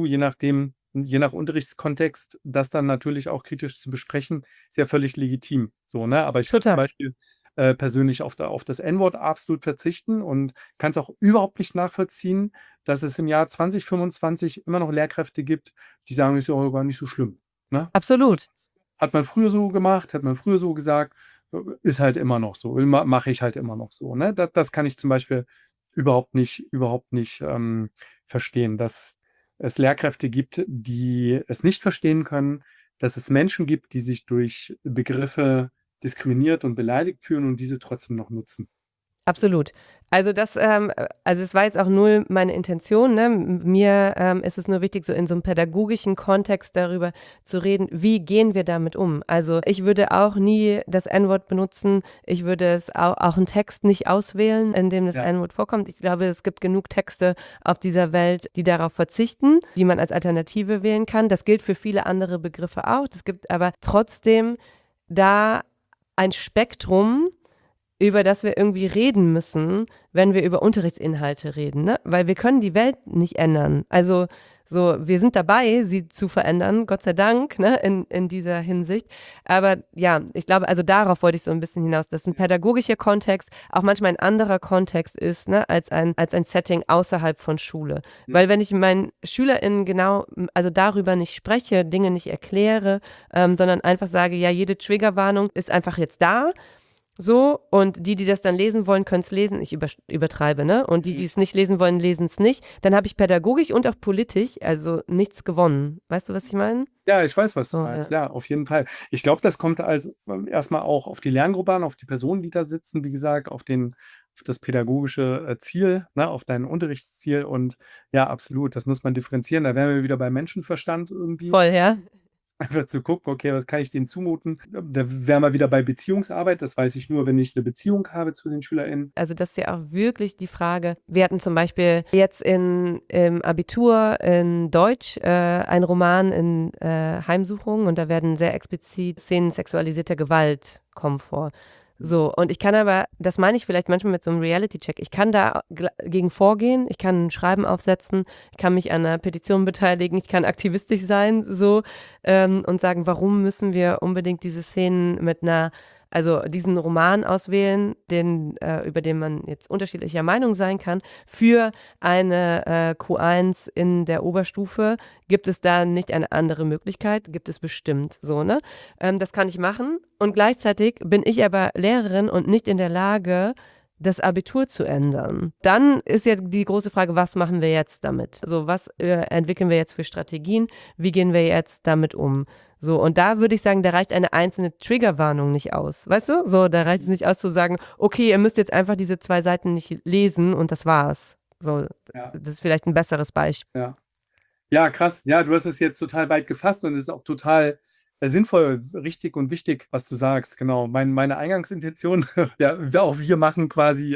je nach Unterrichtskontext, das dann natürlich auch kritisch zu besprechen, ist ja völlig legitim, so, ne? Aber ich würde zum Total. Beispiel, persönlich auf das N-Wort absolut verzichten und kann es auch überhaupt nicht nachvollziehen, dass es im Jahr 2025 immer noch Lehrkräfte gibt, die sagen: „Ist ja auch gar nicht so schlimm“, ne? Absolut. Hat man früher so gemacht, hat man früher so gesagt, ist halt immer noch so, mache ich halt immer noch so, ne? Das kann ich zum Beispiel überhaupt nicht, verstehen, dass es Lehrkräfte gibt, die es nicht verstehen können, dass es Menschen gibt, die sich durch Begriffe diskriminiert und beleidigt fühlen und diese trotzdem noch nutzen. Absolut. Also also es war jetzt auch null meine Intention, ne? Mir ist es nur wichtig, so in so einem pädagogischen Kontext darüber zu reden, wie gehen wir damit um? Also ich würde auch nie das N-Wort benutzen. Ich würde es auch einen Text nicht auswählen, in dem das Ja. N-Wort vorkommt. Ich glaube, es gibt genug Texte auf dieser Welt, die darauf verzichten, die man als Alternative wählen kann. Das gilt für viele andere Begriffe auch. Es gibt aber trotzdem da ein Spektrum, über das wir irgendwie reden müssen, wenn wir über Unterrichtsinhalte reden, ne? Weil wir können die Welt nicht ändern. Also so, wir sind dabei, sie zu verändern, Gott sei Dank, ne, in dieser Hinsicht. Aber ja, ich glaube, also darauf wollte ich so ein bisschen hinaus, dass ein pädagogischer Kontext auch manchmal ein anderer Kontext ist, ne, als ein Setting außerhalb von Schule. Mhm. Weil wenn ich meinen SchülerInnen genau, also darüber nicht spreche, Dinge nicht erkläre, sondern einfach sage, ja, jede Triggerwarnung ist einfach jetzt da, so, und die das dann lesen wollen, können es lesen. Ich übertreibe, ne? Und die Mhm. es nicht lesen wollen, lesen es nicht. Dann habe ich pädagogisch und auch politisch also nichts gewonnen. Weißt du, was ich meine? Ja, ich weiß, was du So, ja. meinst. Ja, auf jeden Fall. Ich glaube, das kommt also, erst auch auf die Lerngruppe an, auf die Personen, die da sitzen, wie gesagt, auf das pädagogische, Ziel, ne, auf dein Unterrichtsziel und ja, absolut, das muss man differenzieren. Da wären wir wieder beim Menschenverstand irgendwie. Voll, ja. Einfach zu gucken: „Okay, was kann ich denen zumuten?“ Da wären wir wieder bei Beziehungsarbeit. Das weiß ich nur, wenn ich 'ne Beziehung habe zu den SchülerInnen. Also das ist ja auch wirklich die Frage. Wir hatten zum Beispiel jetzt im Abitur in Deutsch einen Roman in Heimsuchung und da werden sehr explizit Szenen sexualisierter Gewalt kommen vor. So, und ich kann aber, das meine ich vielleicht manchmal mit so einem Reality-Check, ich kann da gegen vorgehen, ich kann ein Schreiben aufsetzen, ich kann mich an einer Petition beteiligen, ich kann aktivistisch sein, so, und sagen, warum müssen wir unbedingt diese Szenen also diesen Roman auswählen, über den man jetzt unterschiedlicher Meinung sein kann, für eine Q1 in der Oberstufe. Gibt es da nicht eine andere Möglichkeit? Gibt es bestimmt so, ne? Das kann ich machen und gleichzeitig bin ich aber Lehrerin und nicht in der Lage, das Abitur zu ändern. Dann ist ja die große Frage, was machen wir jetzt damit? So, was entwickeln wir jetzt für Strategien? Wie gehen wir jetzt damit um? So, und da würde ich sagen, da reicht eine einzelne Triggerwarnung nicht aus. Weißt du? So, da reicht es nicht aus zu sagen, okay, ihr müsst jetzt einfach diese 2 Seiten nicht lesen und das war's. So, Ja, das ist vielleicht ein besseres Beispiel. ja. Ja, krass. Ja, du hast es jetzt total weit gefasst und es ist auch total, sinnvoll, richtig und wichtig, was du sagst. Genau. Meine Eingangsintention, ja, auch wir machen quasi,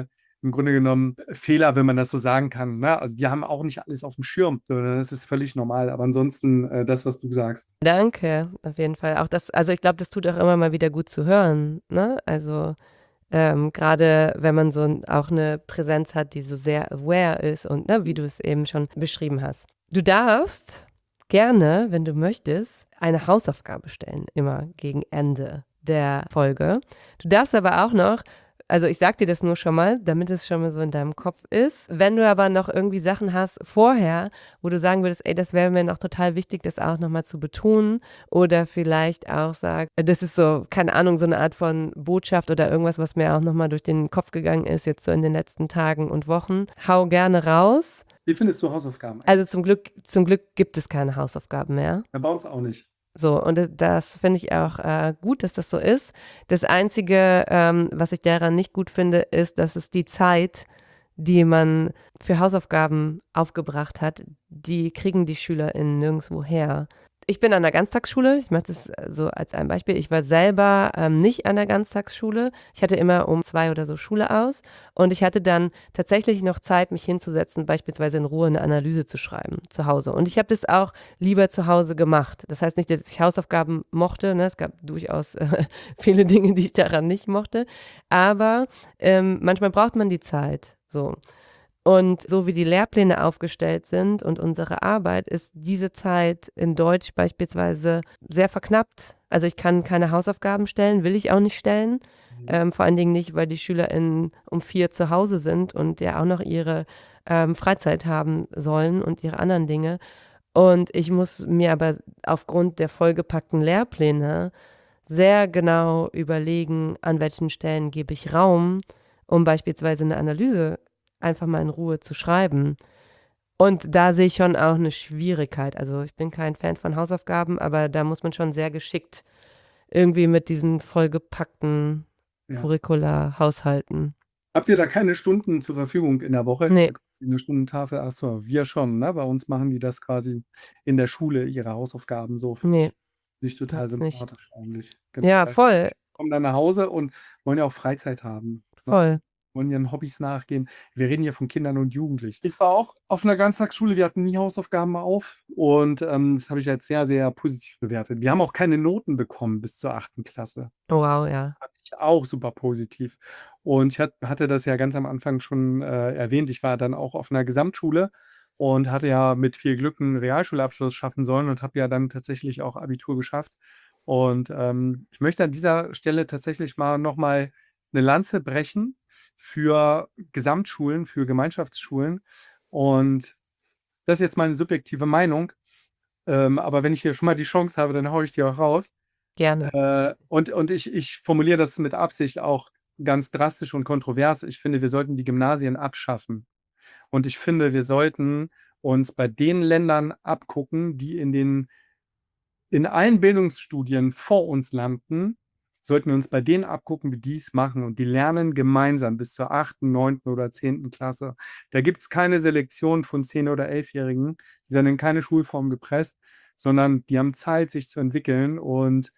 im Grunde genommen Fehler, wenn man das so sagen kann, ne? Also, wir haben auch nicht alles aufm Schirm, sondern das ist völlig normal. Aber ansonsten, das, was du sagst. Danke, auf jeden Fall. Auch das, also ich glaube, das tut auch immer mal wieder gut zu hören, ne? Also grade wenn man so auch eine Präsenz hat, die so sehr aware ist und, ne, wie du es eben schon beschrieben hast. Du darfst gerne, wenn du möchtest, eine Hausaufgabe stellen, immer gegen Ende der Folge. Du darfst aber auch noch Also ich sag dir das nur schon mal, damit es schon mal so in deinem Kopf ist. Wenn du aber noch irgendwie Sachen hast vorher, wo du sagen würdest, ey, das wäre mir noch total wichtig, das auch nochmal zu betonen oder vielleicht auch sagst, das ist so, keine Ahnung, so eine Art von Botschaft oder irgendwas, was mir auch nochmal durch den Kopf gegangen ist, jetzt so in den letzten Tagen und Wochen. Hau gerne raus. Wie findest du Hausaufgaben Also eigentlich? zum Glück gibt es keine Hausaufgaben mehr. Ja, bei uns auch nicht. So, und das finde ich auch gut, dass das so ist. Das Einzige, was ich daran nicht gut finde, ist, dass es die Zeit, die man für Hausaufgaben aufgebracht hat, die kriegen die SchülerInnen nirgendwo her. Ich bin an der Ganztagsschule, ich mache das so als ein Beispiel. Ich war selber nicht an der Ganztagsschule. Ich hatte immer um 2 oder so Schule aus und ich hatte dann tatsächlich noch Zeit, mich hinzusetzen, beispielsweise in Ruhe eine Analyse zu schreiben zu Hause. Und ich habe das auch lieber zu Hause gemacht. Das heißt nicht, dass ich Hausaufgaben mochte, ne? Es gab durchaus viele Dinge, die ich daran nicht mochte, aber manchmal braucht man die Zeit, so. Und so wie die Lehrpläne aufgestellt sind und unsere Arbeit, ist diese Zeit in Deutsch beispielsweise sehr verknappt. Also ich kann keine Hausaufgaben stellen, will ich auch nicht stellen. Vor allen Dingen nicht, weil die SchülerInnen um 4 zu Hause sind und ja auch noch ihre Freizeit haben sollen und ihre anderen Dinge. Und ich muss mir aber aufgrund der vollgepackten Lehrpläne sehr genau überlegen, an welchen Stellen gebe ich Raum, um beispielsweise eine Analyse einfach mal in Ruhe zu schreiben. Und da sehe ich schon auch eine Schwierigkeit. Also ich bin kein Fan von Hausaufgaben, aber da muss man schon sehr geschickt irgendwie mit diesen vollgepackten Ja. Curricula haushalten. Habt ihr da keine Stunden zur Verfügung in der Woche? Nee. Quasi 'ne Stundentafel? Ach so, wir schon, ne? Bei uns machen die das quasi in der Schule, ihre Hausaufgaben so. Nee, Finde ich total gab's nicht. sympathisch eigentlich. Genau, Ja, weil voll, kommen dann nach Hause und wollen ja auch Freizeit haben, ne? voll. Wollen ihren Hobbys nachgehen. Wir reden hier von Kindern und Jugendlichen. Ich war auch auf 'ner Ganztagsschule, wir hatten nie Hausaufgaben auf und, das habe ich als sehr, sehr positiv bewertet. Wir haben auch keine Noten bekommen bis zur 8. Klasse. Oh, wow, ja. Fand ich auch super positiv. Und ich hatte das ja ganz am Anfang schon, erwähnt. Ich war dann auch auf 'ner Gesamtschule und hatte ja mit viel Glück 'n Realschulabschluss schaffen sollen und habe ja dann tatsächlich auch Abitur geschafft. Und, ich möchte an dieser Stelle tatsächlich mal noch mal 'ne Lanze brechen für Gesamtschulen, für Gemeinschaftsschulen. Und das ist jetzt meine subjektive Meinung, aber wenn ich hier schon mal die Chance habe, dann haue ich die auch raus. Gerne. Und ich formuliere das mit Absicht auch ganz drastisch und kontrovers. Ich finde, wir sollten die Gymnasien abschaffen. Und ich finde, wir sollten uns bei den Ländern abgucken, die in allen Bildungsstudien vor uns landen, sollten wir uns bei denen abgucken, wie die's machen. Und die lernen gemeinsam bis zur 8., 9. oder 10. Klasse. Da gibt's keine Selektion von 10- oder 11-Jährigen. Die werden in keine Schulform gepresst, sondern die haben Zeit, sich zu entwickeln. Und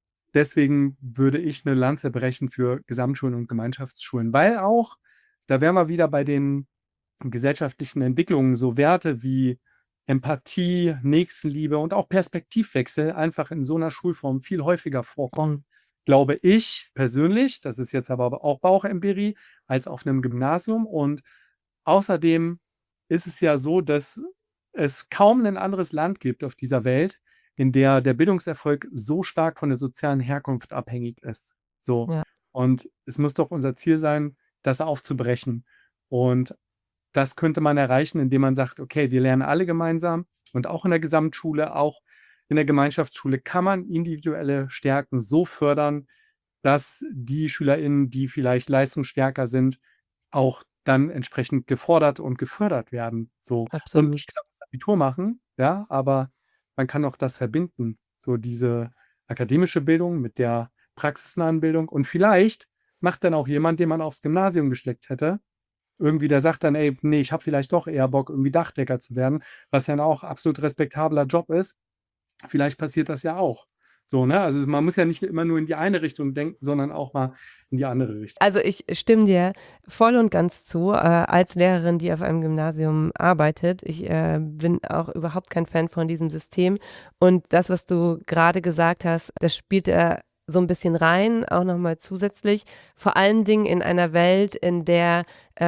deswegen würde ich 'ne Lanze brechen für Gesamtschulen und Gemeinschaftsschulen, weil auch da wären wir wieder bei den gesellschaftlichen Entwicklungen, so Werte wie Empathie, Nächstenliebe und auch Perspektivwechsel einfach in so 'ner Schulform viel häufiger vorkommen, glaube ich persönlich, das ist jetzt aber auch Bauchempirie, als auf 'nem Gymnasium. Und außerdem ist es ja so, dass es kaum 'nen anderes Land gibt auf dieser Welt, in der der Bildungserfolg so stark von der sozialen Herkunft abhängig ist. So. Ja. Und es muss doch unser Ziel sein, das aufzubrechen. Und das könnte man erreichen, indem man sagt: „Okay, wir lernen alle gemeinsam“, und auch in der Gesamtschule, auch in der Gemeinschaftsschule kann man individuelle Stärken so fördern, dass die SchülerInnen, die vielleicht leistungsstärker sind, auch dann entsprechend gefordert und gefördert werden, so. Und Absolut. ich kann das Abitur machen, ja, aber man kann auch das verbinden, so diese akademische Bildung mit der praxisnahen Bildung. Und vielleicht macht dann auch jemand, den man aufs Gymnasium gesteckt hätte, irgendwie der sagt dann: „Ey, ne, ich habe vielleicht doch eher Bock, irgendwie Dachdecker zu werden“, was ja 'n auch absolut respektabler Job ist. Vielleicht passiert das ja auch. So, ne? Also, man muss ja nicht immer nur in die eine Richtung denken, sondern auch mal in die andere Richtung. Also, ich stimme dir voll und ganz zu, als Lehrerin, die auf einem Gymnasium arbeitet. Ich bin auch überhaupt kein Fan von diesem System. Und das, was du gerade gesagt hast, das spielt da so ein bisschen rein, auch noch mal zusätzlich. Vor allen Dingen in einer Welt, in der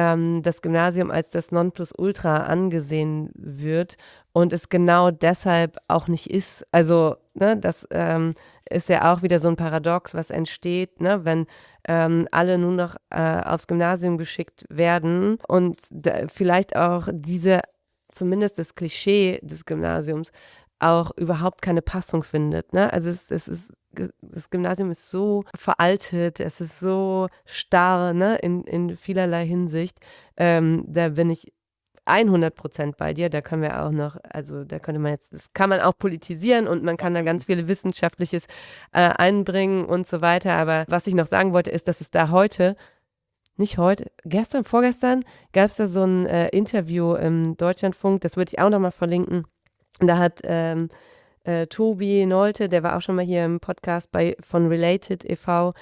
das Gymnasium als das Nonplusultra angesehen wird und es genau deshalb auch nicht ist. Also ne, das ist ja auch wieder so ein Paradox, was entsteht, ne, wenn alle nur noch aufs Gymnasium geschickt werden und vielleicht auch zumindest das Klischee des Gymnasiums auch überhaupt keine Passung findet. Ne? Also das Gymnasium ist so veraltet, es ist so starr, ne, in vielerlei Hinsicht. Da bin ich 100% bei dir. Da können wir auch noch, also da könnte man jetzt, das kann man auch politisieren und man kann da ganz viel Wissenschaftliches einbringen und so weiter. Aber was ich noch sagen wollte, ist, dass es da nicht heute, gestern, vorgestern, gab es da so ein Interview im Deutschlandfunk, das würde ich auch nochmal verlinken. Da hat Tobi Nolte, der war auch schon mal hier im Podcast von Related e.V.,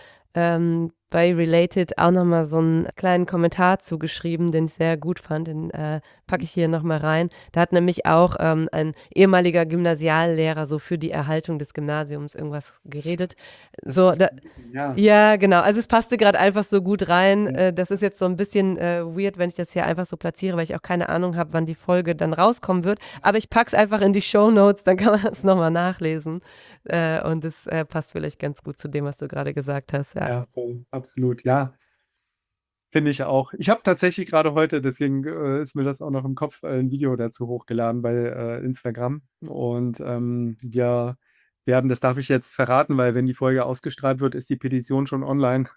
bei Related auch nochmal so einen kleinen Kommentar zugeschrieben, den ich sehr gut fand, den packe ich hier nochmal rein. Da hat nämlich auch ein ehemaliger Gymnasiallehrer so für die Erhaltung des Gymnasiums irgendwas geredet. So, Ja. ja, genau. Also es passte gerade einfach so gut rein. Ja. Das ist jetzt so ein bisschen weird, wenn ich das hier einfach so platziere, weil ich auch keine Ahnung habe, wann die Folge dann rauskommen wird. Aber ich pack's einfach in die Shownotes, dann kann man es nochmal nachlesen. Und es passt vielleicht ganz gut zu dem, was du gerade gesagt hast. Ja. Ja, voll, absolut, ja. Finde ich auch. Ich habe tatsächlich gerade heute, deswegen ist mir das auch noch im Kopf, ein Video dazu hochgeladen bei Instagram. Und wir werden, das darf ich jetzt verraten, weil wenn die Folge ausgestrahlt wird, ist die Petition schon online.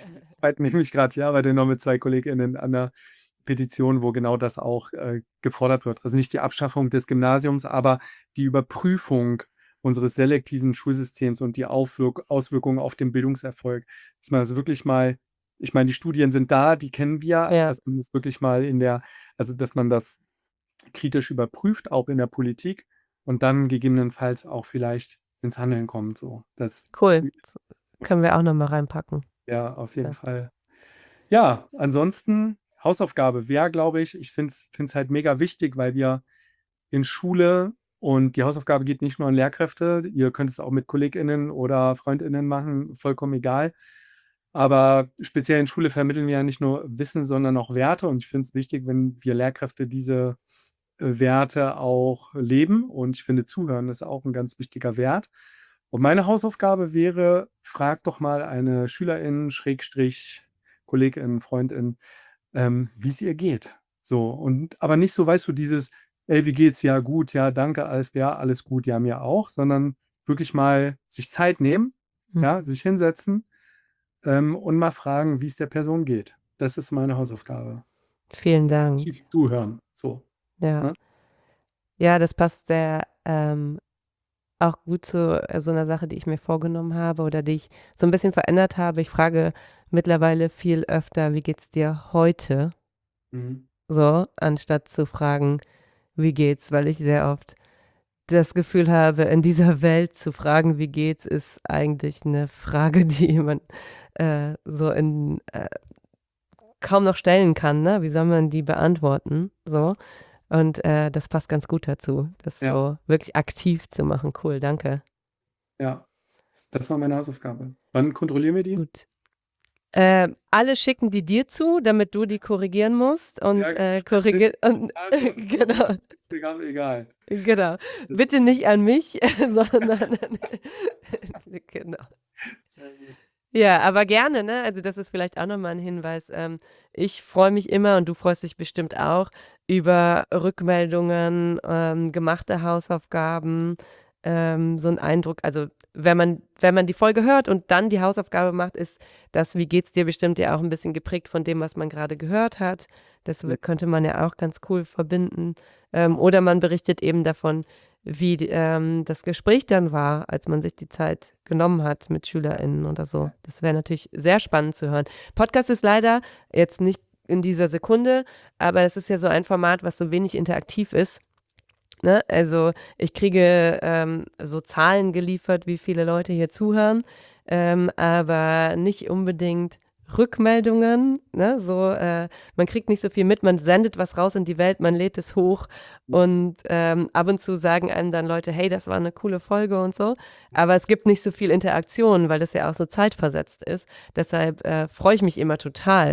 Ich arbeite noch mit 2 KollegInnen an der Petition, wo genau das auch gefordert wird. Also nicht die Abschaffung des Gymnasiums, aber die Überprüfung unseres selektiven Schulsystems und die Auswirkungen auf den Bildungserfolg. Dass man das wirklich mal, ich meine, die Studien sind da, die kennen wir, Ja. dass man das wirklich mal also dass man das kritisch überprüft, auch in der Politik und dann gegebenenfalls auch vielleicht ins Handeln kommt. So. Cool. Können wir auch nochmal reinpacken. Ja, auf jeden Ja. Fall. Ja, ansonsten Hausaufgabe wäre, glaube ich finde es halt mega wichtig, weil wir in Schule und die Hausaufgabe geht nicht nur an Lehrkräfte, ihr könnt es auch mit KollegInnen oder FreundInnen machen, vollkommen egal. Aber speziell in Schule vermitteln wir ja nicht nur Wissen, sondern auch Werte und ich finde es wichtig, wenn wir Lehrkräfte diese Werte auch leben und ich finde, Zuhören ist auch ein ganz wichtiger Wert. Und meine Hausaufgabe wäre, frag doch mal eine Schülerin, Schrägstrich, Kollegin, Freundin, wie es ihr geht. So, aber nicht so, weißt du, dieses, ey, wie geht's? Ja, gut, ja, danke, alles gut, ja, mir auch, sondern wirklich mal sich Zeit nehmen, ja, sich hinsetzen und mal fragen, wie es der Person geht. Das ist meine Hausaufgabe. Vielen Dank. Tief zuhören. So. Ja. Ne? Ja, das passt sehr auch gut zu so einer Sache, die ich mir vorgenommen habe oder die ich so ein bisschen verändert habe. Ich frage mittlerweile viel öfter, wie geht's dir heute? Mhm. So, anstatt zu fragen, wie geht's? Weil ich sehr oft das Gefühl habe, in dieser Welt zu fragen, wie geht's, ist eigentlich eine Frage, die man so kaum noch stellen kann. Ne? Wie soll man die beantworten? So. Und das passt ganz gut dazu, das Ja. so wirklich aktiv zu machen. Cool, danke. Ja, das war meine Hausaufgabe. Wann kontrollieren wir die? Gut. Alle schicken die dir zu, damit du die korrigieren musst und Ja, korrigieren. Genau. Instagram, egal. Genau. Bitte nicht an mich, sondern genau. Sehr gut. Ja, aber gerne, ne? Also das ist vielleicht auch nochmal ein Hinweis. Ich freue mich immer und du freust dich bestimmt auch über Rückmeldungen, gemachte Hausaufgaben, so ein Eindruck. Also wenn man die Folge hört und dann die Hausaufgabe macht, ist das Wie geht's dir bestimmt ja auch ein bisschen geprägt von dem, was man gerade gehört hat. Das könnte man ja auch ganz cool verbinden. Oder man berichtet eben davon, wie das Gespräch dann war, als man sich die Zeit genommen hat mit SchülerInnen oder so. Das wäre natürlich sehr spannend zu hören. Podcast ist leider jetzt nicht in dieser Sekunde, aber es ist ja so ein Format, was so wenig interaktiv ist. Ne? Also ich kriege so Zahlen geliefert, wie viele Leute hier zuhören, aber nicht unbedingt Rückmeldungen, ne? So, man kriegt nicht so viel mit, man sendet was raus in die Welt, man lädt es hoch und ab und zu sagen einem dann Leute, hey, das war eine coole Folge und so, aber es gibt nicht so viel Interaktion, weil das ja auch so zeitversetzt ist. Deshalb freue ich mich immer total,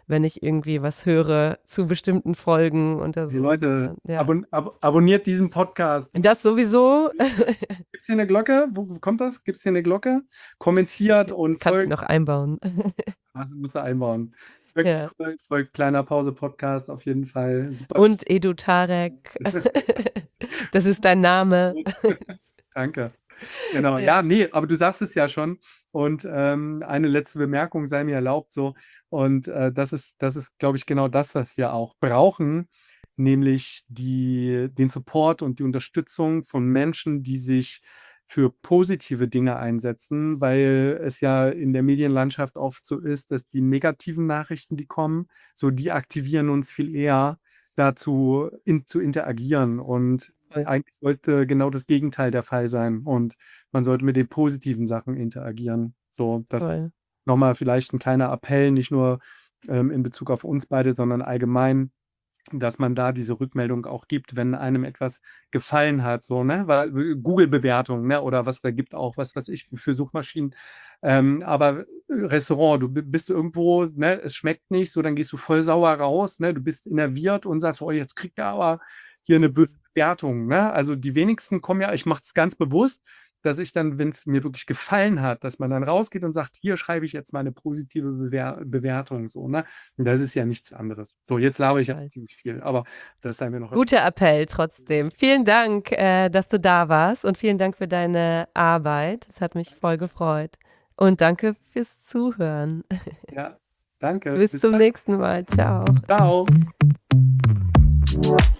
wenn ich irgendwie was höre zu bestimmten Folgen oder Die so. Leute, Ja. abonniert diesen Podcast. Das sowieso. Gibt es hier eine Glocke? Wo kommt das? Gibt es hier eine Glocke? Kommentiert und Kannst du folgt. noch einbauen. Also musst du einbauen. Ja. Folgt kleiner Pause Podcast auf jeden Fall. Super. Und Edu Tarek. Das ist dein Name. Danke. Genau, Ja. ja, nee, aber du sagst es ja schon. Und eine letzte Bemerkung sei mir erlaubt so. Und das ist, glaube ich, genau das, was wir auch brauchen, nämlich den Support und die Unterstützung von Menschen, die sich für positive Dinge einsetzen, weil es ja in der Medienlandschaft oft so ist, dass die negativen Nachrichten, die kommen, so die aktivieren uns viel eher dazu, zu interagieren. Und Voll. eigentlich sollte genau das Gegenteil der Fall sein. Und man sollte mit den positiven Sachen interagieren. So, das Voll. nochmal vielleicht ein kleiner Appell, nicht nur in Bezug auf uns beide, sondern allgemein, dass man da diese Rückmeldung auch gibt, wenn einem etwas gefallen hat, so, ne? Weil Google-Bewertung, ne? Oder was da gibt auch, was weiß ich, für Suchmaschinen. Aber Restaurant, bist du irgendwo, ne? Es schmeckt nicht, so, dann gehst du voll sauer raus, ne? Du bist innerviert und sagst, oh, jetzt kriegt er aber hier eine böse Bewertung, ne? Also die wenigsten kommen ja, ich mache es ganz bewusst, dass ich dann, wenn es mir wirklich gefallen hat, dass man dann rausgeht und sagt, hier schreibe ich jetzt mal eine positive Bewertung, so, ne? Und das ist ja nichts anderes. So, jetzt labere ich ja Voll. ziemlich viel, aber das sei mir noch. Guter Appell trotzdem. Vielen Dank, dass du da warst und vielen Dank für deine Arbeit. Es hat mich voll gefreut. Und danke fürs Zuhören. Ja, danke. Bis zum dann. nächsten Mal. Ciao. Ciao.